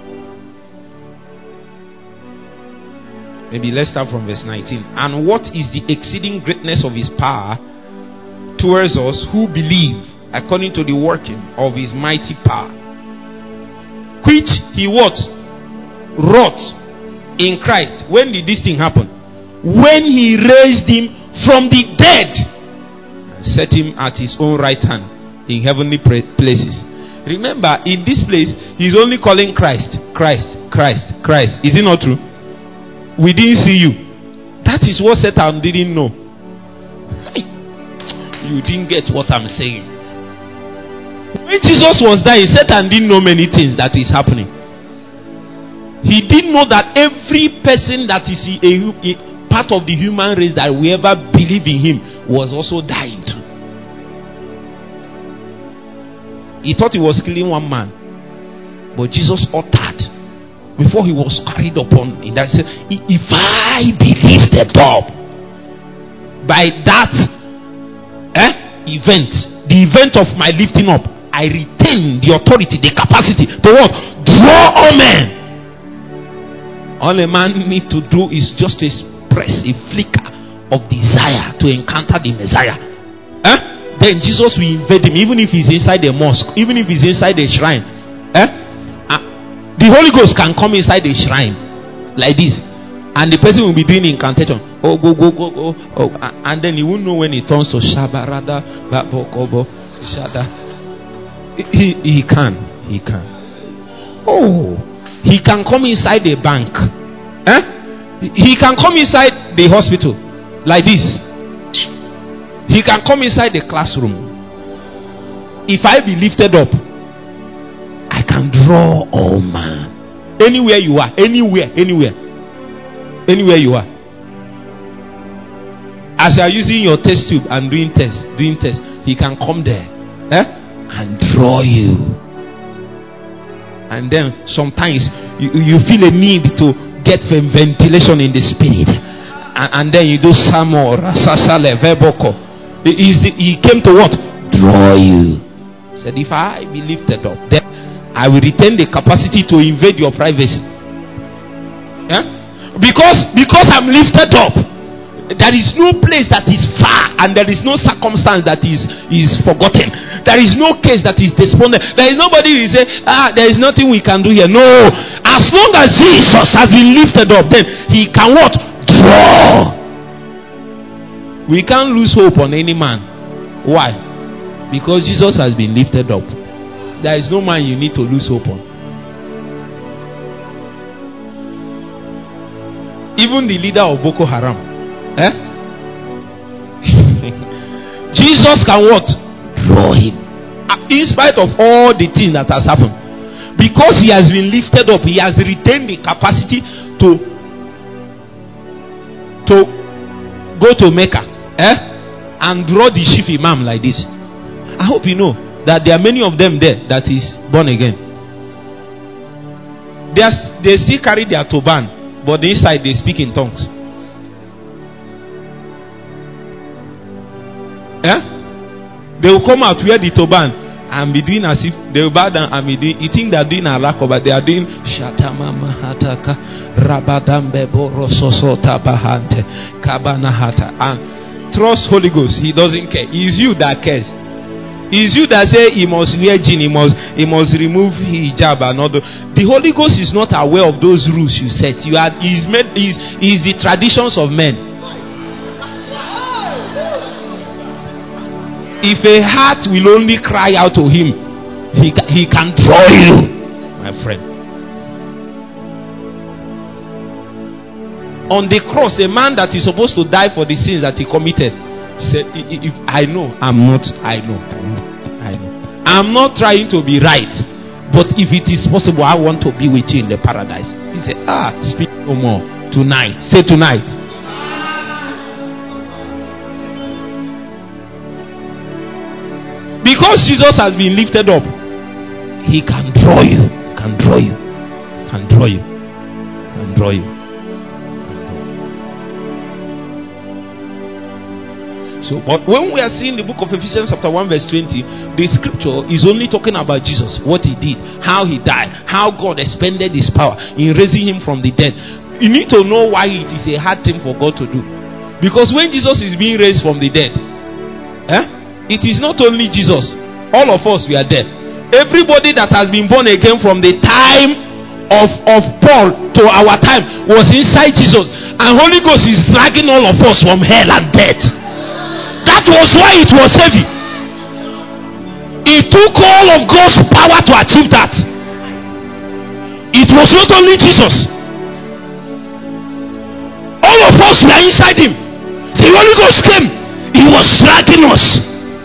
[SPEAKER 1] Maybe let's start from verse 19. And what is the exceeding greatness of his power towards us who believe, according to the working of his mighty power, which he what? Wrought in Christ. When did this thing happen? When he raised him from the dead and set him at his own right hand in heavenly places. Remember, in this place, he's only calling Christ, Christ, Christ, Christ. Is it not true? We didn't see you. That is what Satan didn't know. You didn't get what I'm saying. When Jesus was dying, Satan didn't know many things that is happening. He didn't know that every person that is a part of the human race that will ever believe in him was also dying too. He thought he was killing one man, but Jesus uttered before he was carried upon in that said, if I be lifted up by that event, the event of my lifting up, I retain the authority, the capacity to what? Draw all men. All a man need to do is just to express a flicker of desire to encounter the Messiah. Then Jesus will invade him, even if he's inside the mosque, even if he's inside the shrine. The Holy Ghost can come inside the shrine like this, and the person will be doing incantation. Oh, go, and then he won't know when he turns to Shabarada, Babokobo, Shada. He can. Oh, he can come inside the bank. He can come inside the hospital like this. He can come inside the classroom. If I be lifted up, I can draw all man. Anywhere you are, anywhere you are. As you are using your test tube and doing tests, he can come there and draw you. And then sometimes you feel a need to get ventilation in the spirit, and then you do some more. He came to what? Draw you. He said, if I be lifted up, then I will retain the capacity to invade your privacy. Because I'm lifted up, there is no place that is far, and there is no circumstance that is forgotten. There is no case that is despondent. There is nobody who will say, there is nothing we can do here. No. As long as Jesus has been lifted up, then he can what? Draw. We can't lose hope on any man. Why? Because Jesus has been lifted up. There is no man you need to lose hope on. Even the leader of Boko Haram, Jesus can what? Draw him. In spite of all the things that has happened, because he has been lifted up, he has retained the capacity to go to Mecca and draw the chief imam like this. I hope you know that there are many of them there that is born again. they still carry their turban, but the inside they speak in tongues. They will come out, wear the turban, and be doing as if they will bow down and be doing. You think they are doing alako, but they are doing Shatama Hataka Rabadambe Borososota Bahante Kabana Hata. And trust Holy Ghost, He doesn't care. It's you that cares. It's you that say he must wear jean, he must remove hijab and all. The Holy Ghost is not aware of those rules you set. Is the traditions of men. If a heart will only cry out to Him, He can draw you, my friend. On the cross, a man that is supposed to die for the sins that he committed said, "If I know, I'm not trying to be right, but if it is possible, I want to be with you in the paradise." He said, "Speak no more tonight." Say tonight. Because Jesus has been lifted up, He can draw you. Can draw you. Can draw you. Can draw you. So, but when we are seeing the book of Ephesians chapter 1 verse 20, the scripture is only talking about Jesus, what He did, how He died, how God expended His power in raising Him from the dead. You need to know why it is a hard thing for God to do. Because when Jesus is being raised from the dead, it is not only Jesus. All of us, we are dead. Everybody that has been born again from the time of Paul to our time was inside Jesus. And Holy Ghost is dragging all of us from hell and death. That was why it was heavy. It took all of God's power to achieve that. It was not only Jesus. All of us were inside Him. The Holy Ghost came. He was dragging us.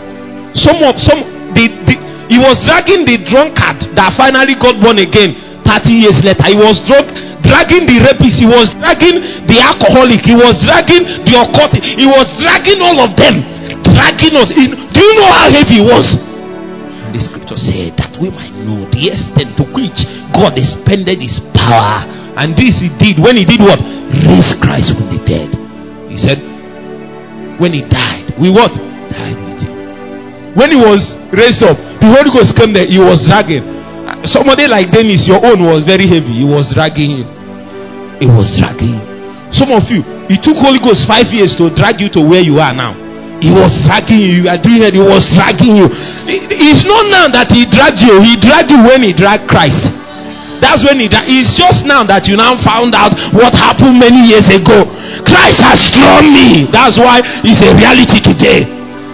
[SPEAKER 1] He was dragging the drunkard that finally got born again 30 years later. He was dragging the rapist. He was dragging the alcoholic. He was dragging the occultic. He was dragging all of them, dragging us. Do you know how heavy he was? And the scripture said that we might know the extent to which God expended His power. And this He did when He did what? Raise Christ from the dead. He said, when He died, we what? Died with Him. When He was raised up, the Holy Ghost came there. He was dragging. Somebody like Dennis, your own was very heavy. He was dragging him. He was dragging him. Some of you, it took Holy Ghost 5 years to drag you to where you are now. He was dragging you. You are doing it. He was dragging you. It's not now that He dragged you. He dragged you when He dragged Christ. That's when it's just now that you now found out what happened many years ago. Christ has drawn me. That's why it's a reality today.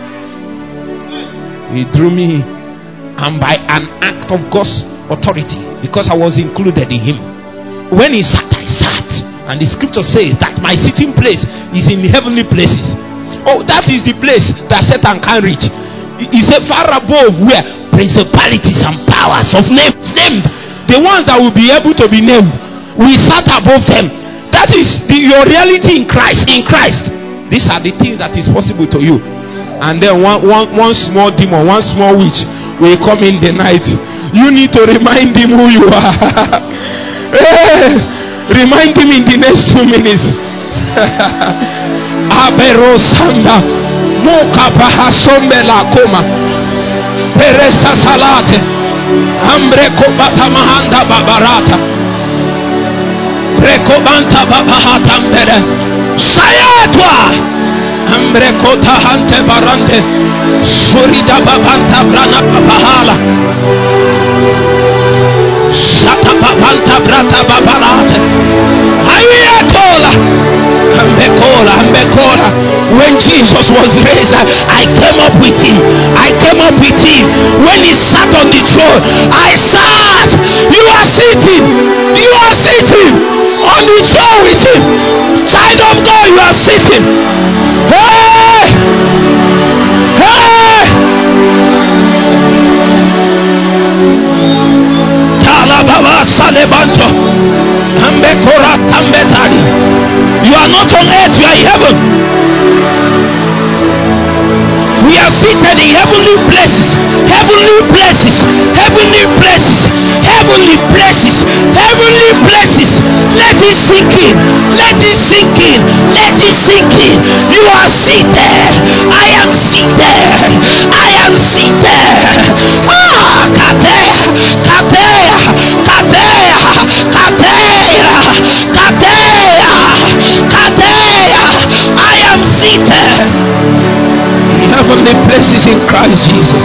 [SPEAKER 1] He drew me, and by an act of God's authority, because I was included in Him. When He sat, I sat. And the scripture says that my sitting place is in the heavenly places. Oh, that is the place that Satan can reach. He said far above where principalities and powers of names named. The ones that will be able to be named. We sat above them. That is your reality in Christ. In Christ. These are the things that is possible to you. And then one small demon, one small witch will come in the night. You need to remind him who you are. Hey, remind him in the next 2 minutes. Aberosanda Moka Bahasombe la Koma Peresa Salate Ambre Kobata Mahanda Babarata Rekobanta Babahata Mbere Sayatwa Ambre Kota Hante Barante Surida Babanta Brana Babahala Shata Babanta Brata Babalate Ayatola Ambekola. When Jesus was raised, I came up with Him. When He sat on the throne, I sat. You are sitting on the throne with Him. Child of God, you are sitting. Hey! Talababa Salebanto Ambekora Tambetari. You are not on earth, you are in heaven. We are seated in heavenly places. Heavenly places. Heavenly places. heavenly places, heavenly places. Let it sink in, let it sink in, let it sink in. You are seated, I am seated, I am seated. Ah, Katea, Katea, Katea, Katea, Katea, Katea. I am seated in heavenly places in Christ Jesus.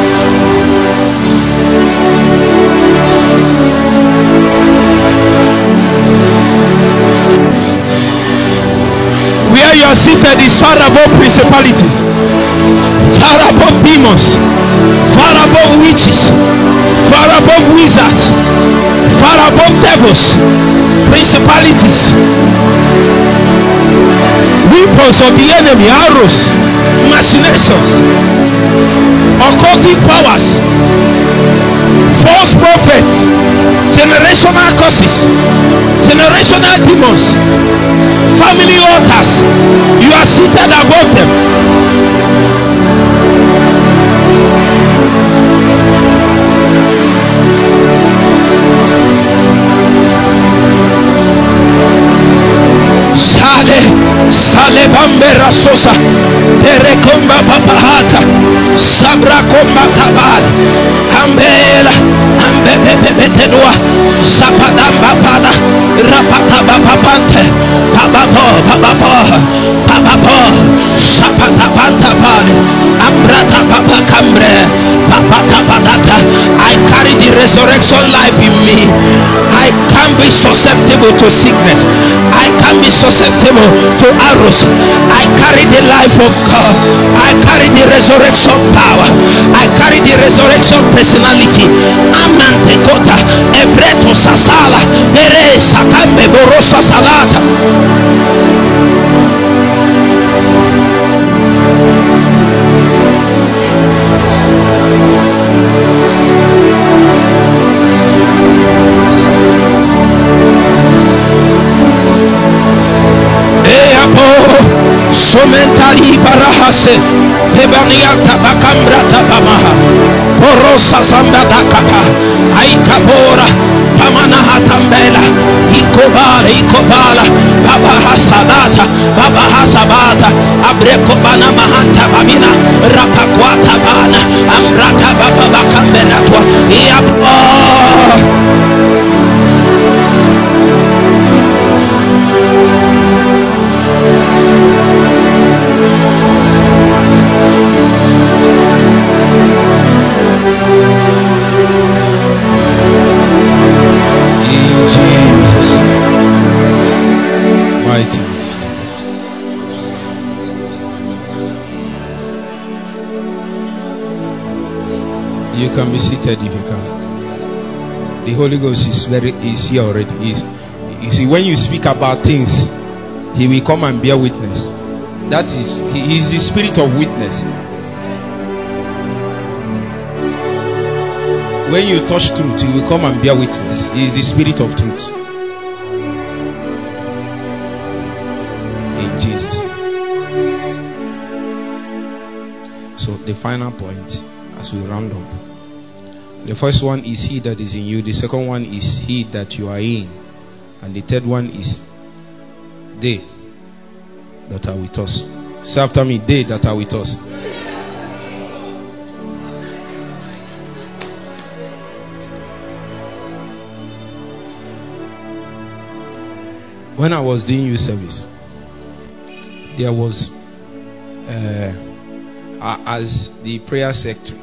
[SPEAKER 1] Where you are seated is far above principalities, far above demons, far above witches, far above wizards, far above devils, principalities, weapons of the enemy, arrows, machinations, occultic powers, false prophets, generational curses, generational demons, family altars. You are seated above them. Sale bambera sosa, terekomba papahata, sabra komba kabal, ambela, ambebebebetedua, zapadamba pada, rapata babapante, bababo, bababo, bababo, zapatapanta pale, ambrata babakambre, papata padata. I carry the resurrection life in me. I can't be susceptible to sickness. I can't be susceptible to arrows. I carry the life of God. I carry the resurrection power. I carry the resurrection personality. Amante kota ebreto sasala bere sakambe borosa salata. Somentari barahase hebaniata bakambrata bamaha porosa sambata kapa aikabora pamanaha tambela ikobala baba hasabata abreko bana mahanta babina rapakwata bana ambrata baba bakambelatwa yabo. You can be seated if you can. The Holy Ghost is here already. You see, when you speak about things, He will come and bear witness. That is, He is the spirit of witness. When you touch truth, He will come and bear witness. He is the spirit of truth. In Jesus. So the final point as we round up. The first one is He that is in you. The second one is He that you are in. And the third one is they that are with us. Say after me, they that are with us. When I was doing youth service, there was as the prayer sector,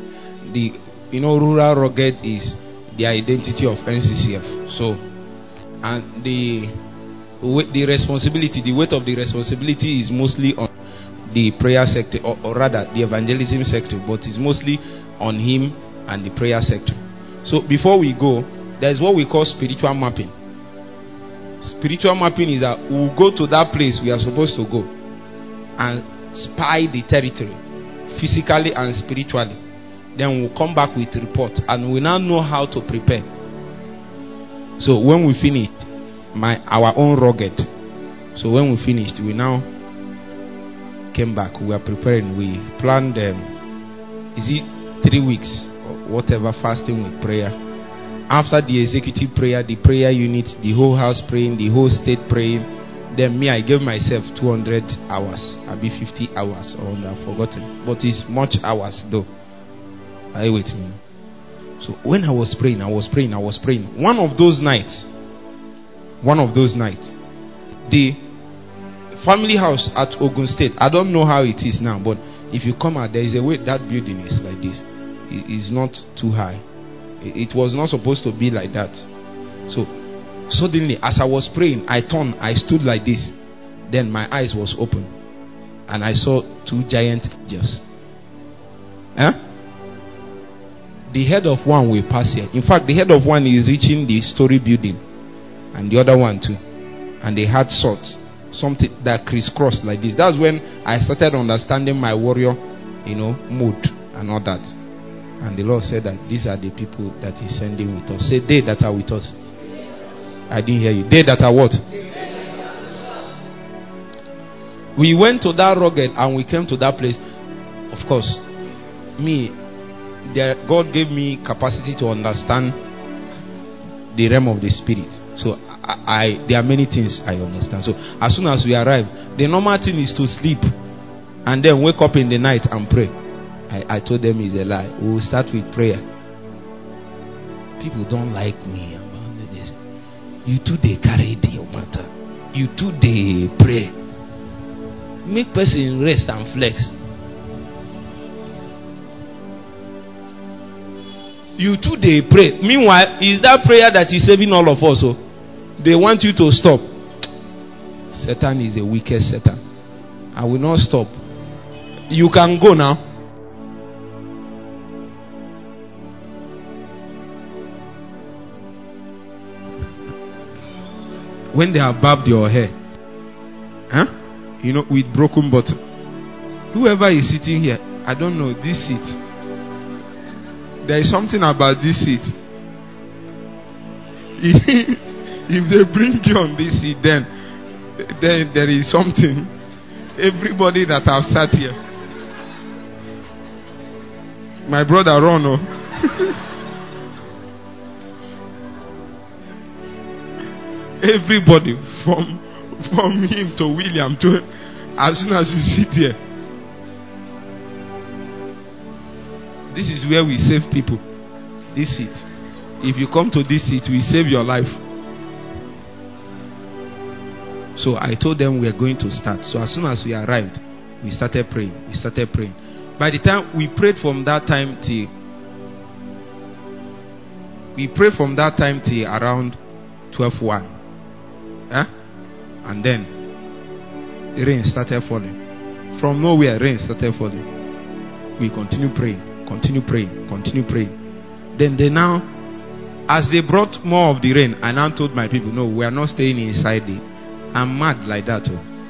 [SPEAKER 1] rural rugged is the identity of NCCF. So, and the responsibility, the weight of the responsibility is mostly on the prayer sector, or rather the evangelism sector, but it's mostly on him and the prayer sector. So before we go, there's what we call spiritual mapping. Spiritual mapping is that we'll go to that place we are supposed to go and spy the territory physically and spiritually. Then we'll come back with report and we now know how to prepare. So when we finish our own rugged, so when we finished, we now came back. We are preparing. We planned is it 3 weeks or whatever, fasting with prayer, after the executive prayer, the prayer unit, the whole house praying, the whole state praying, then me, I gave myself 200 hours. I'll be 50 hours, or I've forgotten. But it's much hours though. Are you with me? So when I was praying. One of those nights, the family house at Ogun State, I don't know how it is now, but if you come out, there is a way that building is like this. It is not too high. It was not supposed to be like that. So suddenly, as I was praying, I turned, I stood like this. Then my eyes was open, and I saw two giant angels. The head of one will pass here. In fact, the head of one is reaching the story building, and the other one too. And they had swords, something that crisscrossed like this. That's when I started understanding my warrior, mood and all that. And the Lord said that these are the people that He's sending with us. Say, they that are with us. I didn't hear you. They that are what? We went to that rugged and we came to that place. Of course, God gave me capacity to understand the realm of the spirit. So there are many things I understand. So as soon as we arrived, the normal thing is to sleep and then wake up in the night and pray. I told them it's a lie. We will start with prayer. People don't like me about this. You too, they carry your matter. You too, they pray. Make person rest and flex. You too, they pray. Meanwhile, is that prayer that is saving all of us? So they want you to stop. Satan is a wicked Satan. I will not stop. You can go now. When they have barbed your hair, with broken bottle. Whoever is sitting here, I don't know, this seat. There is something about this seat. If they bring you on this seat, then there is something. Everybody that have sat here. My brother Rono. Everybody from him to William to as soon as you sit here. This is where we save people. This seat. If you come to this seat, we save your life. So I told them we are going to start. So as soon as we arrived, we started praying. By the time we prayed from that time till around 12:01. And then rain started falling. From nowhere, rain started falling. We continue praying. Then they now, as they brought more of the rain, I now told my people, no, we are not staying inside it. I'm mad like that.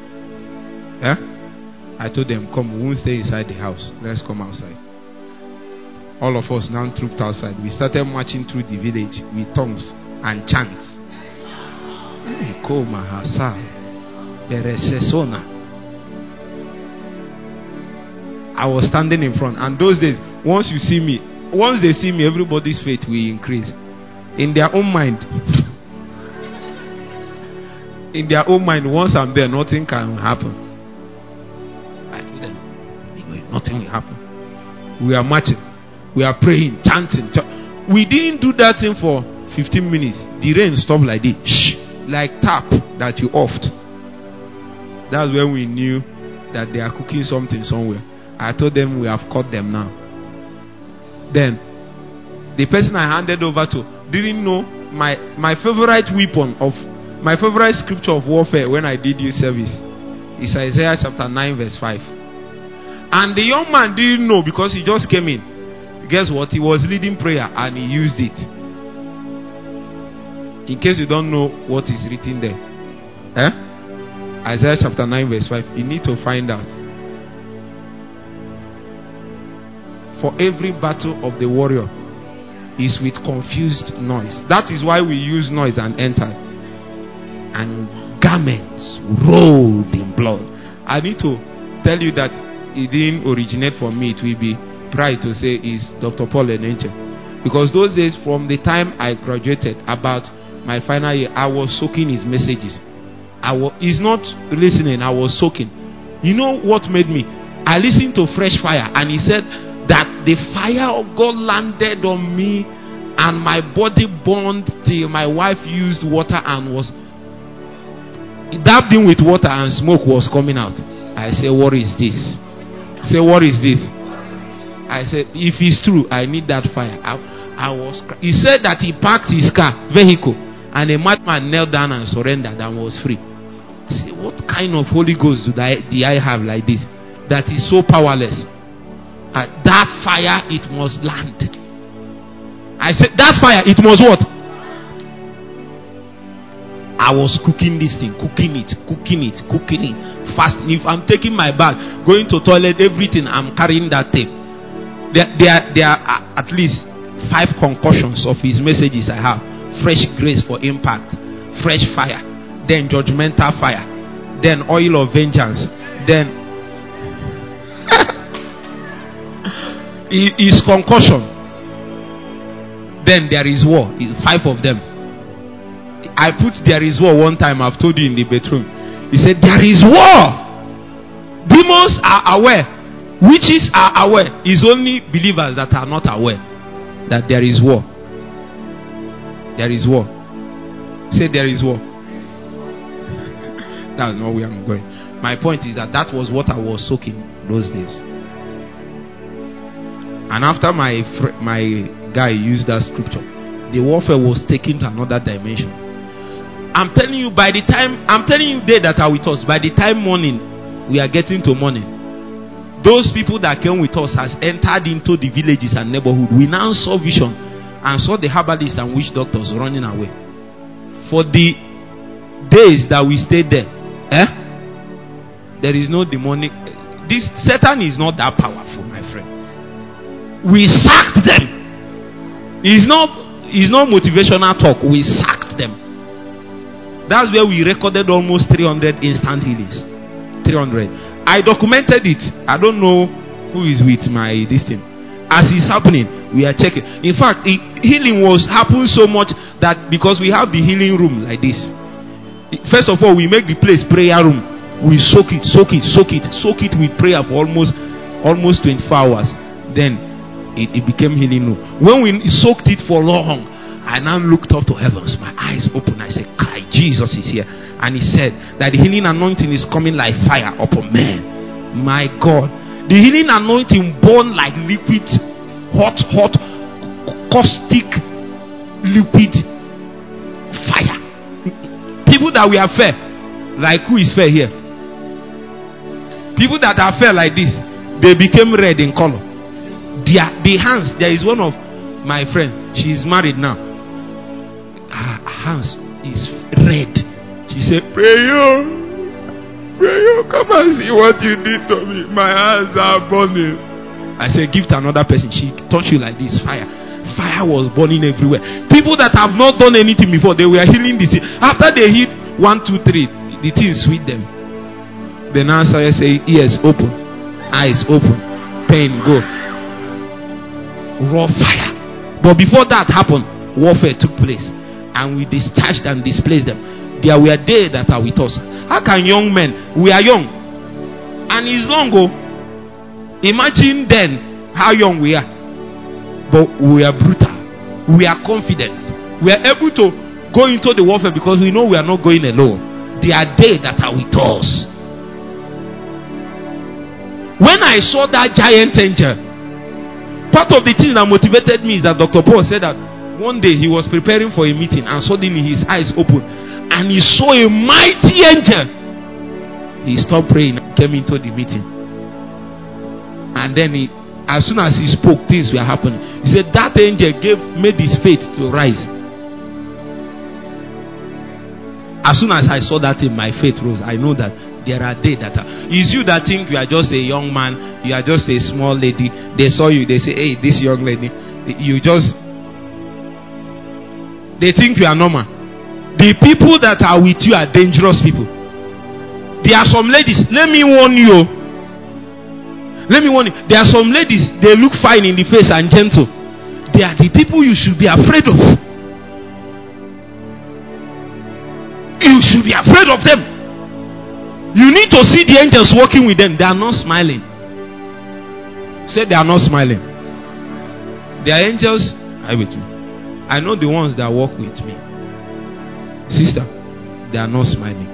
[SPEAKER 1] I told them, come, we won't stay inside the house. Let's come outside. All of us now trooped outside. We started marching through the village with tongues and chants. I was standing in front, and those days, once they see me, everybody's faith will increase. In their own mind, once I'm there, nothing can happen. I told them, nothing will happen. We are marching, we are praying, chanting. We didn't do that thing for 15 minutes. The rain stopped like this. Shh. Like tap that you offed. That's when we knew that they are cooking something somewhere. I told them we have caught them now. Then the person I handed over to didn't know my favorite weapon of my favorite scripture of warfare when I did youth service is Isaiah chapter 9 verse 5. And the young man didn't know because he just came in. Guess what? He was leading prayer and he used it. In case you don't know what is written there. Isaiah chapter 9 verse 5. You need to find out. For every battle of the warrior is with confused noise. That is why we use noise and enter. And garments rolled in blood. I need to tell you that it didn't originate from me. It will be pride to say it's Dr. Paul Enenche. Because those days, from the time I graduated, about my final year, I was soaking his messages. He's not listening, I was soaking. You know what made me? I listened to Fresh Fire, and he said that the fire of God landed on me, and my body burned till my wife used water and was dabbed in with water, and smoke was coming out. I said, what is this? Say, what is this? I said, if it's true, I need that fire. He said that he parked his vehicle, and a madman knelt down and surrendered and was free. I said, what kind of Holy Ghost do I have like this? That is so powerless. That fire, it must land. I said, that fire, it must what? I was cooking this thing, cooking it, fast. If I'm taking my bath, going to toilet, everything, I'm carrying that tape. There are at least 5 concussions of his messages I have. Fresh grace for impact, fresh fire, then judgmental fire, then oil of vengeance, then is concussion, then there is war. 5 of them. I put there is war one time. I've told you in the bedroom. He said there is war. Demons are aware, witches are aware. It's only believers that are not aware that there is war. There is war. Say there is war. That's not where I'm going. My point is that was what I was soaking those days. And after my guy used that scripture, the warfare was taken to another dimension. I'm telling you, day that are with us, by the time morning, we are getting to morning, those people that came with us has entered into the villages and neighborhood. We now saw vision and saw the herbalists and witch doctors running away. For the days that we stayed there, there is no demonic. This Satan is not that powerful, my friend. We sacked them. It's not motivational talk. We sacked them. That's where we recorded almost 300 instant healings. 300. I documented it. I don't know who is with this thing. As it's happening, we are checking. In fact, healing was happening so much that because we have the healing room like this. First of all, we make the place prayer room. We soak it with prayer for almost 24 hours. Then it became healing room. When we soaked it for long, I now looked up to heavens. My eyes opened. I said, Kai, Jesus is here. And he said that the healing anointing is coming like fire upon men. My God. The healing anointing burned like liquid, hot, caustic, liquid fire. People that we are fair, like who is fair here? People that are fair like this, they became red in color. The hands, there is one of my friend, she is married now. Her hands is red. She said, Prayer, come and see what you did to me. My hands are burning. I said, give to another person. She touched you like this. Fire was burning everywhere. People that have not done anything before, they were healing this. After they hit 1, 2, 3, the thing sweet them. The now started saying, ears open, eyes open, pain go. Raw fire. But before that happened, warfare took place. And we discharged and displaced them. There were they that are with us. How can young men? We are young. And it's long ago. Imagine then how young we are. But we are brutal. We are confident. We are able to go into the warfare because we know we are not going alone. There are they that are with us. When I saw that giant angel, part of the thing that motivated me is that Dr. Paul said that one day he was preparing for a meeting and suddenly his eyes opened and he saw a mighty angel. He stopped praying and came into the meeting. And then as soon as he spoke, things were happening. He said that angel made his faith to rise. As soon as I saw that thing, my faith rose. I know that there are days that are. It's you that think you are just a young man, you are just a small lady. They saw you, they say, hey, this young lady, they think you are normal. The people that are with you are dangerous people. There are some ladies, let me warn you. There are some ladies, they look fine in the face and gentle. They are the people you should be afraid of. You should be afraid of them. You need to see the angels working with them. They are not smiling. Say they are not smiling. They are angels. Are you with me? I know the ones that work with me. Sister, they are not smiling.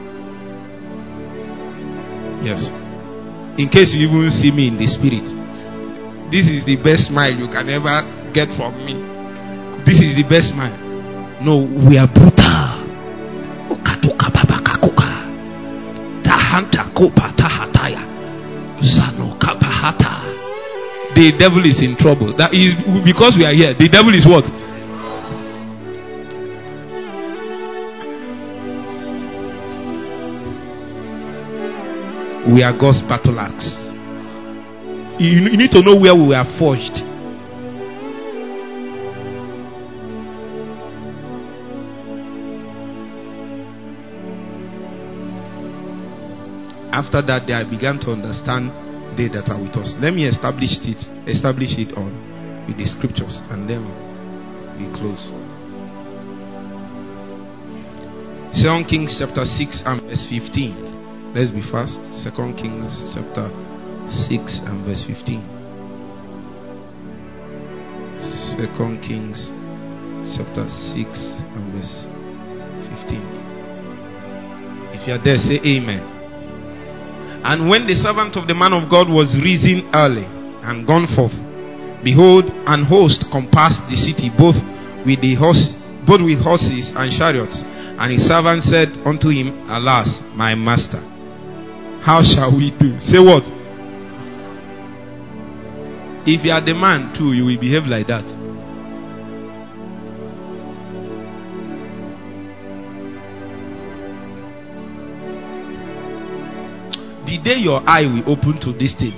[SPEAKER 1] Yes. In case you even see me in the spirit, this is the best smile you can ever get from me. This is the best smile. No, we are brutal. The devil is in trouble. That is because we are here. The devil is what? We are God's battle axe. You need to know where we are forged. After that day, I began to understand they that are with us. Let me establish it on with the scriptures, and then we close. 2 Kings chapter 6 and verse 15. Let's be fast. 2 Kings chapter 6 and verse 15. 2 Kings chapter 6 and verse 15. If you are there, say amen. And when the servant of the man of God was risen early and gone forth, behold, an host compassed the city, both with horses and chariots. And his servant said unto him, Alas, my master, how shall we do? Say what? If you are the man too, you will behave like that. The day your eye will open to this thing,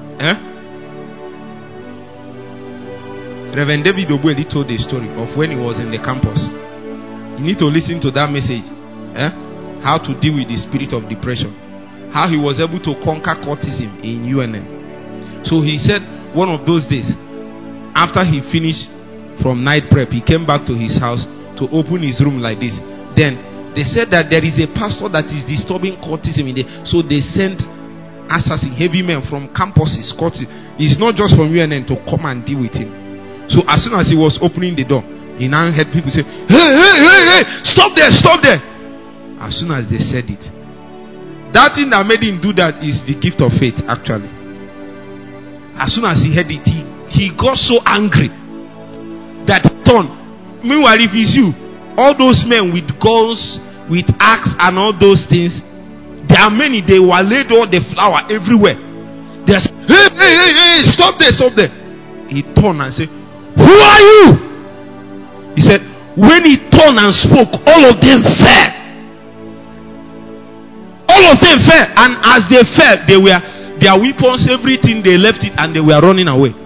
[SPEAKER 1] Reverend David Obueli told a story of when he was in the campus. You need to listen to that message. How to deal with the spirit of depression. How he was able to conquer cultism in UNN. So he said one of those days, after he finished from night prep, he came back to his house to open his room like this. Then they said that there is a pastor that is disturbing cultism in there. So they sent assassins, heavy men from campuses. It's not just from UNN to come and deal with him. So as soon as he was opening the door, he now heard people say, hey, stop there. As soon as they said it, that thing that made him do that is the gift of faith, actually. As soon as he heard it, he got so angry that he turned. Meanwhile, if it's you, all those men with guns, with axe and all those things, there are many. They were laid all the flour everywhere. They said, hey, stop there. He turned and said, who are you? He said, when he turned and spoke, all of them fell. And as they fell, their weapons, everything, they left it and they were running away.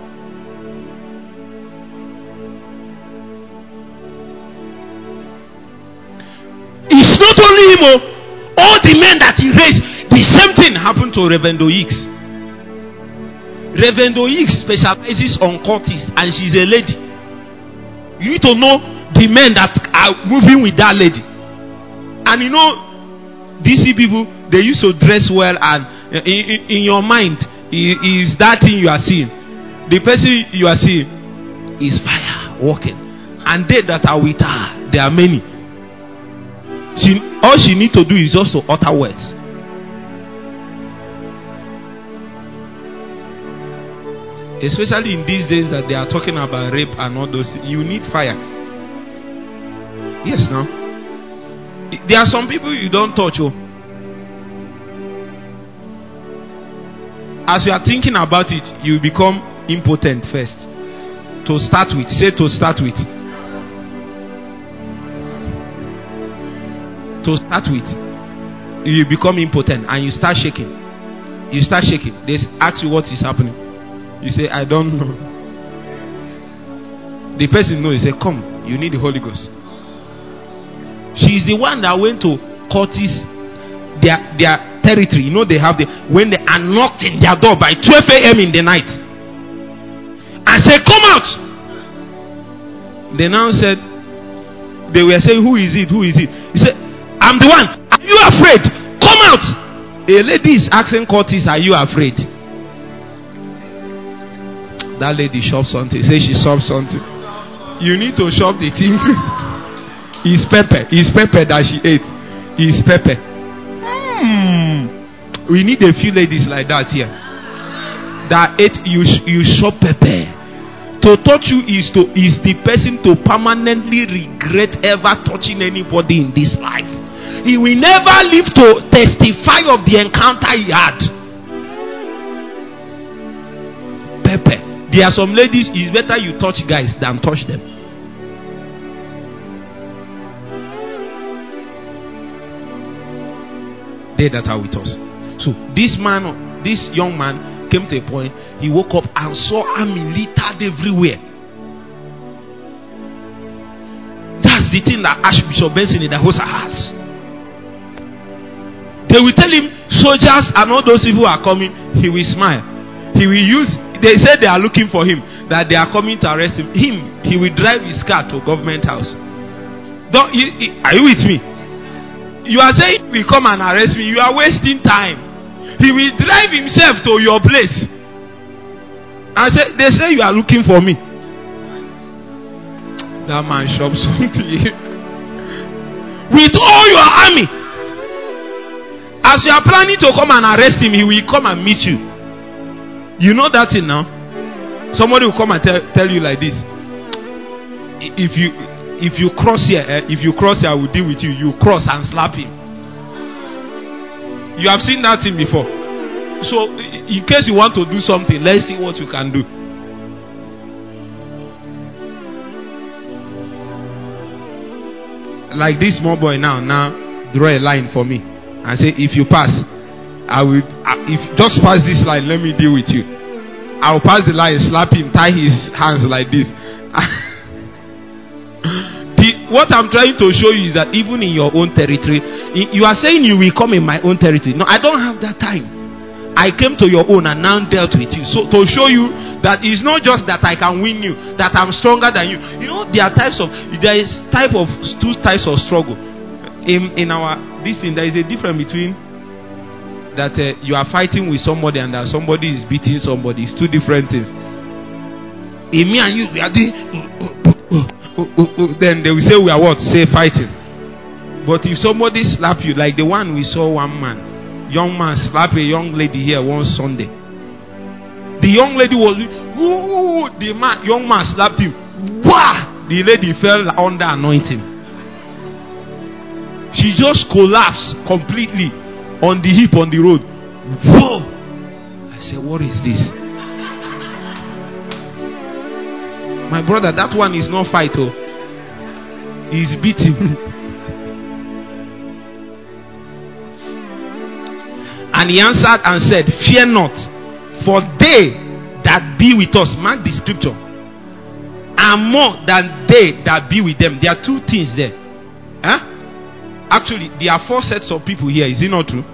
[SPEAKER 1] It's not only him, all the men that he raised, the same thing happened to Reverend Oix. Reverend Oix specializes on cultists, and she's a lady. You need to know the men that are moving with that lady. And you know, DC people, they used to dress well, and in your mind is that thing you are seeing. The person you are seeing is fire walking, and they that are with her, there are many. All she needs to do is just to utter words. Especially in these days that they are talking about rape and all those things, you need fire. Yes, now. There are some people you don't touch. As you are thinking about it, you become impotent first. To start with. Say to start with. To start with, you become impotent and you start shaking. They ask you what is happening. You say, I don't know. The person knows. You say, come, you need the Holy Ghost. She is the one that went to cultists their territory. You know, they have when they are knocked in their door by 12 a.m. in the night and say, come out. They now said, they were saying, who is it? Who is it? He said, I'm the one. Are you afraid? Come out. A lady is asking Curtis, are you afraid? That lady shops something. Say she shops something. You need to shop the thing too. It's pepper. It's pepper that she ate. It's pepper. We need a few ladies like that here. That ate you shop pepper. To touch you is the person to permanently regret ever touching anybody in this life. He will never live to testify of the encounter he had. Pepper. There are some ladies, it's better you touch guys than touch them. They that are with us. So this young man came to a point, he woke up and saw army littered everywhere. That's the thing that Archbishop Benson in the house has. They will tell him soldiers and all those people are coming, he will smile. He will use, they said they are looking for him, that they are coming to arrest him. He will drive his car to government house. Are you with me? You are saying he will come and arrest me. You are wasting time. He will drive himself to your place and say, they say you are looking for me. That man shops something. With all your army. As you are planning to come and arrest him, he will come and meet you. You know that thing now? Somebody will come and tell you like this. If you cross here, I will deal with you. You cross and slap him. You have seen that thing before. So, in case you want to do something, let's see what you can do. Like this small boy now draw a line for me and say, if you pass, if just pass this line, let me deal with you. I will pass the line, slap him, tie his hands like this. What I'm trying to show you is that even in your own territory, you are saying you will come in my own territory. No, I don't have that time. I came to your own and now dealt with you. So to show you that it's not just that I can win you, that I'm stronger than you. You know, there is two types of struggle. In our this thing, there is a difference between that you are fighting with somebody and that somebody is beating somebody. It's two different things. In me and you, we are doing. Then they will say we are what? Say fighting. But if somebody slap you, like the one we saw, young man slap a young lady here one Sunday. The young lady was, young man slapped him. Wah! The lady fell under anointing. She just collapsed completely on the hip on the road. Whoa! I said, what is this? My brother, that one is not fight. He's beating. And he answered and said, fear not, for they that be with us, mark the scripture, are more than they that be with them. There are two things there. Actually, there are 4 sets of people here. Is it not true?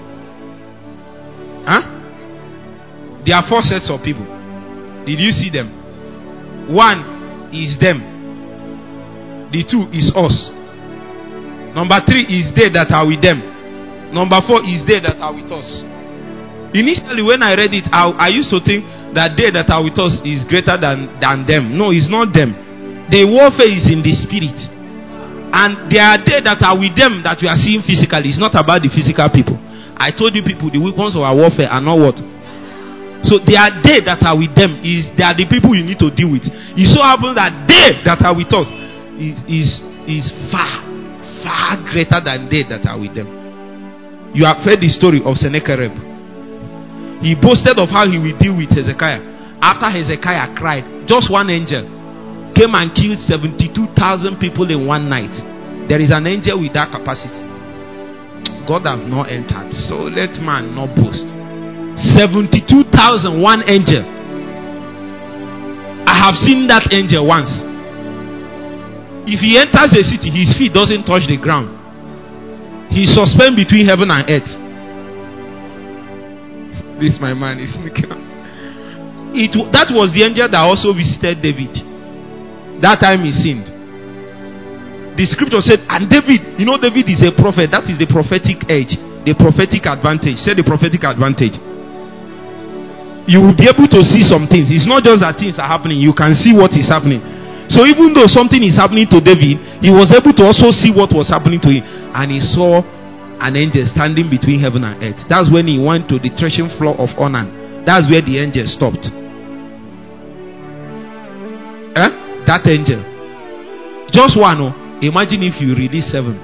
[SPEAKER 1] There are 4 sets of people. Did you see them? 1 is them. The 2 is us. Number 3 is they that are with them. Number 4 is they that are with us. Initially, when I read it, I used to think that they that are with us is greater than them. No, it's not them. The warfare is in the spirit. And there are they that are with them that we are seeing physically. It's not about the physical people. I told you people, the weapons of our warfare are not what? So there are they that are with them. They are the people you need to deal with. It so happens that they that are with us is far greater than they that are with them. You have heard the story of Sennacherib. He boasted of how he will deal with Hezekiah. After Hezekiah cried, just one angel came and killed 72,000 people in one night. There is an angel with that capacity. God have not entered, so let man not boast. 72,000, one angel. I have seen that angel once. If he enters a city, his feet doesn't touch the ground. He suspends between heaven and earth. This my man is that was the angel that also visited David. That time he sinned. the scripture said, and David, you know, David is a prophet. That is the prophetic edge, the prophetic advantage. Say the prophetic advantage. You will be able to see some things. It's not just that things are happening, you can see what is happening. So even though something is happening to David, he was able to also see what was happening to him. And he saw an angel standing between heaven and earth. That's when he went to the threshing floor of Onan. That's where the angel stopped. That angel. Just one. Oh, imagine if you release 7.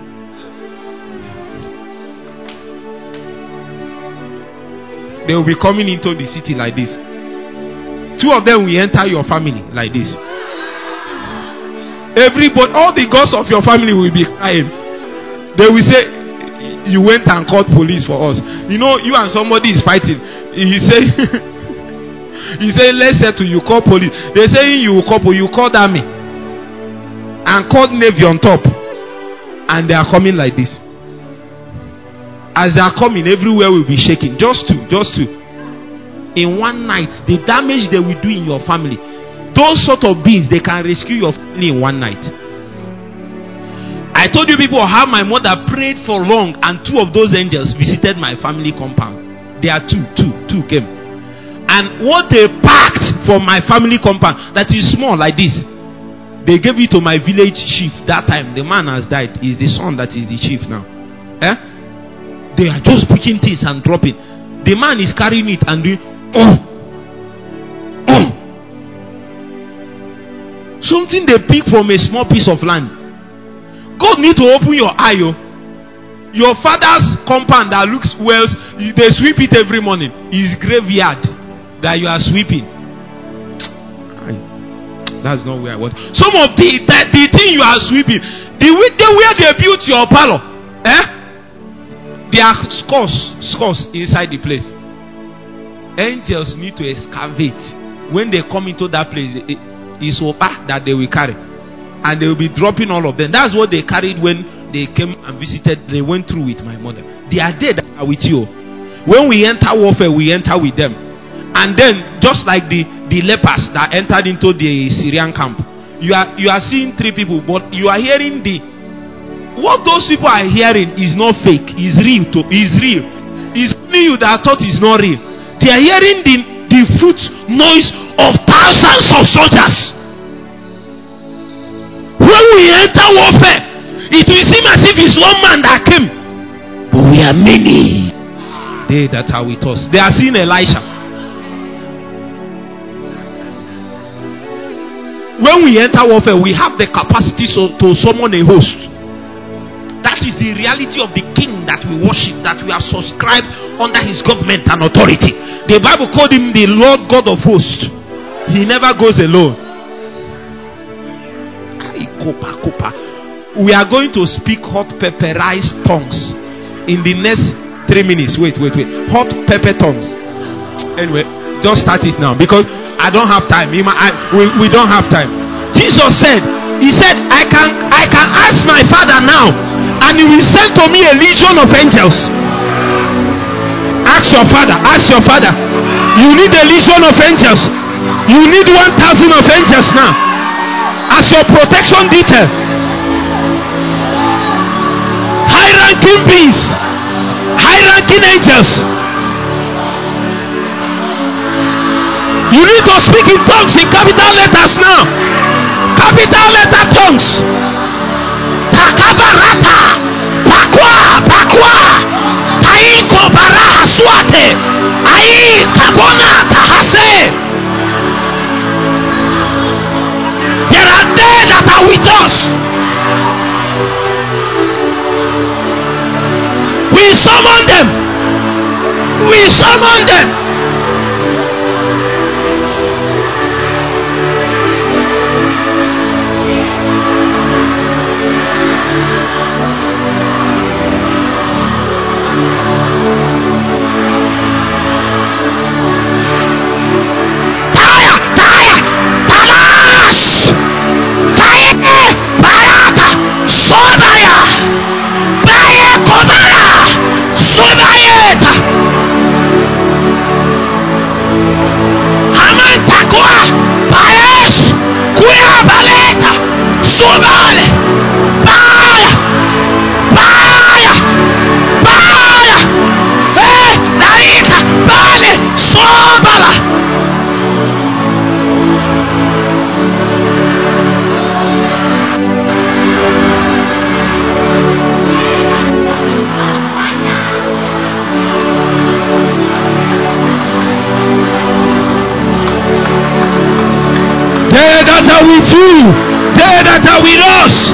[SPEAKER 1] They will be coming into the city like this. 2 of them will enter your family like this. Everybody, all the gods of your family will be crying. They will say, you went and called police for us. You know, you and somebody is fighting. He say, he say, let's settle. You call police. They say you call police. You call army and called navy on top, and they are coming like this. As they are coming, everywhere will be shaking. Just two. In one night, the damage they will do in your family. Those sort of beings, they can rescue your family in one night. I told you people how my mother prayed for long, and 2 of those angels visited my family compound. There are two came. And what they packed for my family compound, that is small like this, they gave it to my village chief. That time, the man has died. He's the son that is the chief now. They are just picking things and dropping. The man is carrying it and doing, something they pick from a small piece of land. God need to open your eye. Your father's compound that looks well, they sweep it every morning. His graveyard that you are sweeping. That's not where I want. Some of the thing you are sweeping, the way they built your parlor, there are scores inside the place. Angels need to excavate. When they come into that place, it's that they will carry, and they will be dropping all of them. That's what they carried when they came and visited. They went through with my mother. They are there that are with you. When we enter warfare, we enter with them. And then, just like the lepers that entered into the Syrian camp, you are seeing 3 people, but you are hearing what those people are hearing is not fake. It's real. It's real. It's only you that thought it's not real. They are hearing the foot noise of thousands of soldiers. When we enter warfare, it will seem as if it's one man that came, but we are many. They that are with us, they are seeing Elisha. When we enter warfare, we have the capacity to summon a host. That is the reality of the king that we worship, that we are subscribed under his government and authority. The Bible called him the Lord God of hosts. He never goes alone. We are going to speak hot pepperized tongues in the next 3 minutes. Wait. Hot pepper tongues. Anyway, just start it now because I don't have time. We don't have time. Jesus said, he said, I can ask my Father now, and he will send to me a legion of angels. Ask your father. You need a legion of angels. You need 1,000 of angels now as your protection detail. High-ranking beings, high-ranking angels. You need to speak in tongues in capital letters now. Capital letter tongues. Takabarata, pakwa, taiko baraha swate, ai kabona tahase. There are they that are with us. We summon them. are with you, they that are with us.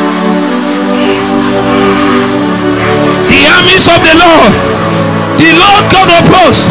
[SPEAKER 1] The armies of the Lord God of hosts.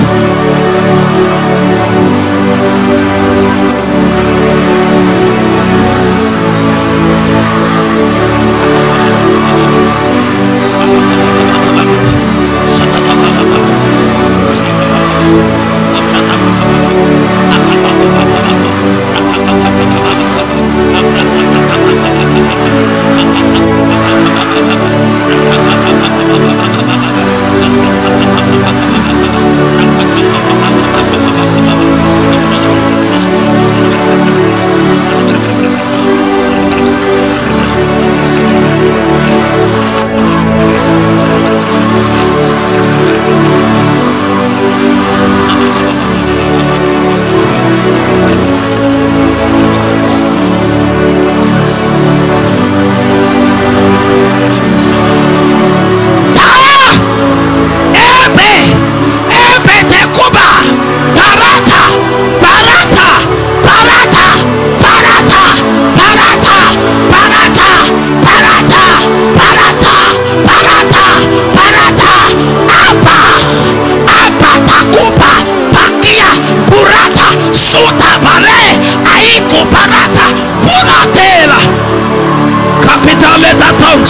[SPEAKER 1] Capital letter tongues.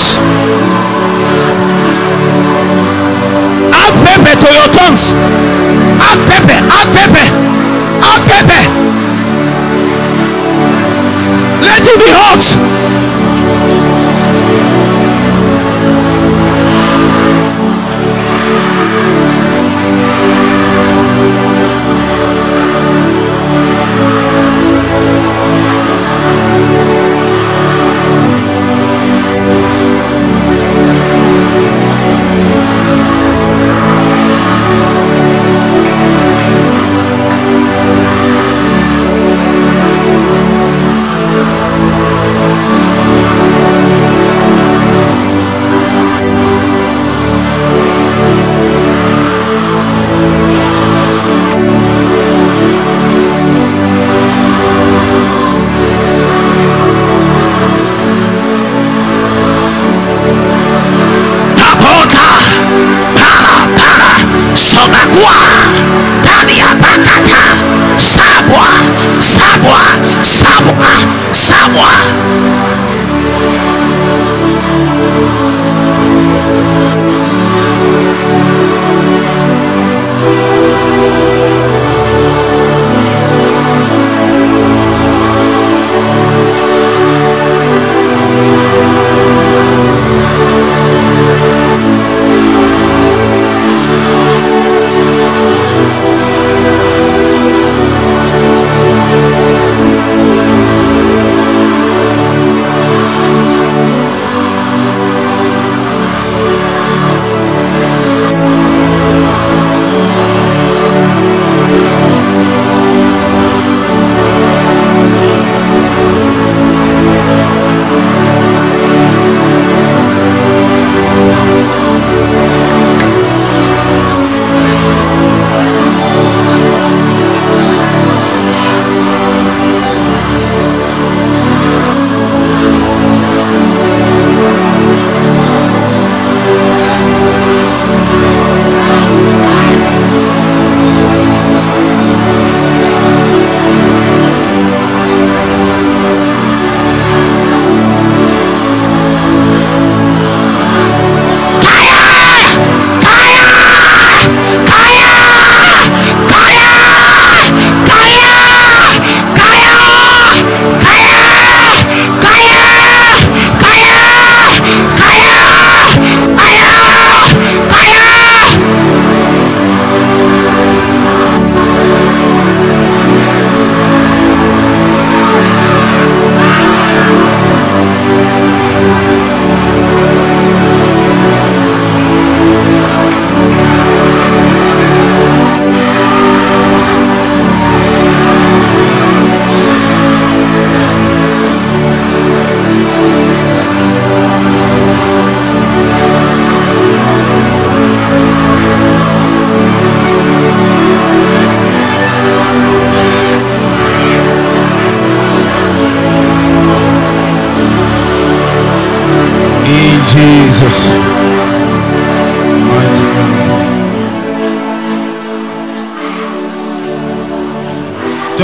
[SPEAKER 1] Add pepper to your tongues. Add pepper, add pepper, add pepper. Let it be hot.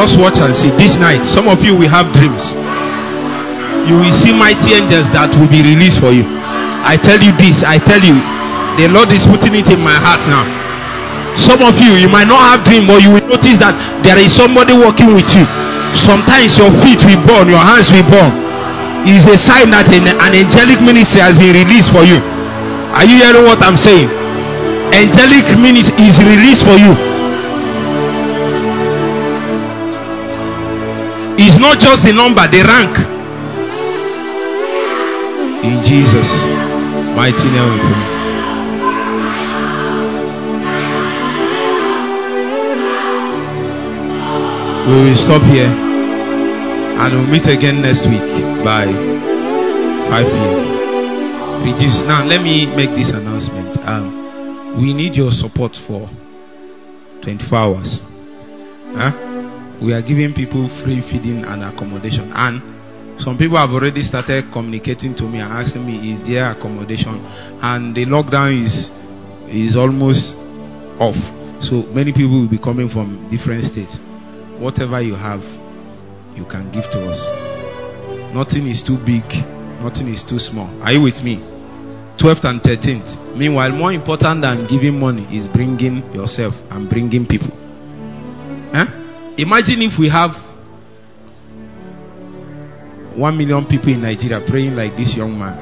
[SPEAKER 1] Just watch and see. This night, some of you will have dreams. You will see mighty angels that will be released for you. I tell you this, I tell you, the Lord is putting it in my heart now. Some of you, you might not have dream, but you will notice that there is somebody working with you. Sometimes your feet will burn, your hands will burn. It is a sign that an angelic ministry has been released for you. Are you hearing what I'm saying? Angelic ministry is released for you. It's not just the number, the rank. In Jesus' mighty name we pray. We will stop here and we'll meet again next week by 5 p.m. Reduce. Now let me make this announcement. We need your support for 24 hours. We are giving people free feeding and accommodation, and some people have already started communicating to me and asking me, is there accommodation? And the lockdown is almost off, so many people will be coming from different states. Whatever you have, you can give to us. Nothing is too big, nothing is too small. Are you with me? 12th and 13th. Meanwhile, more important than giving money is bringing yourself and bringing people. Imagine if we have 1 million people in Nigeria praying like this young man.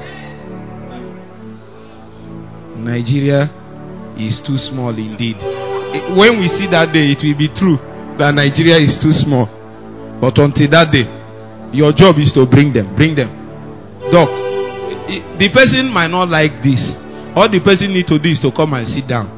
[SPEAKER 1] Nigeria is too small indeed. When we see that day, it will be true that Nigeria is too small. But until that day, your job is to bring them. Bring them. Doc, the person might not like this. All the person need to do is to come and sit down.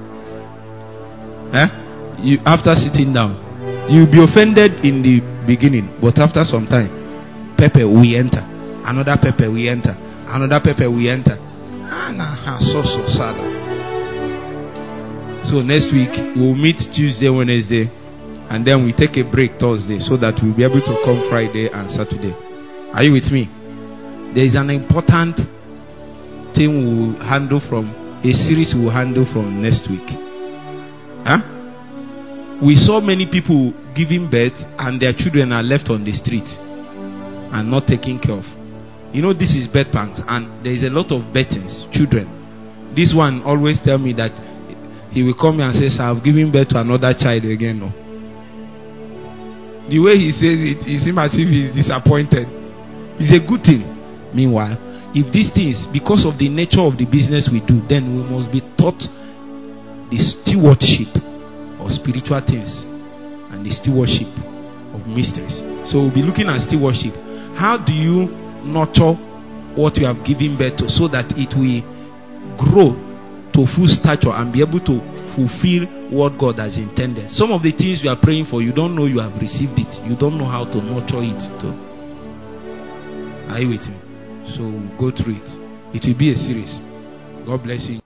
[SPEAKER 1] After sitting down, you'll be offended in the beginning, but after some time, pepper will enter. Another pepper will enter. Another pepper will enter. So sad. So next week we'll meet Tuesday, Wednesday, and then we take a break Thursday so that we'll be able to come Friday and Saturday. Are you with me? There is an important thing we'll handle from a series we'll handle from next week. We saw many people giving birth and their children are left on the street and not taken care of. You know, this is birth pangs, and there is a lot of birthings, children. This one always tell me that he will come and say, I've given birth to another child again. No. The way he says it seems as if he's disappointed. It's a good thing. Meanwhile, if these things, because of the nature of the business we do, then we must be taught the stewardship of spiritual things and the stewardship of mysteries. So we'll be looking at stewardship. How do you nurture what you have given birth to so that it will grow to full stature and be able to fulfill what God has intended? Some of the things you are praying for, you don't know you have received it. You don't know how to nurture it too. Are you with me? So go through it. It will be a series. God bless you.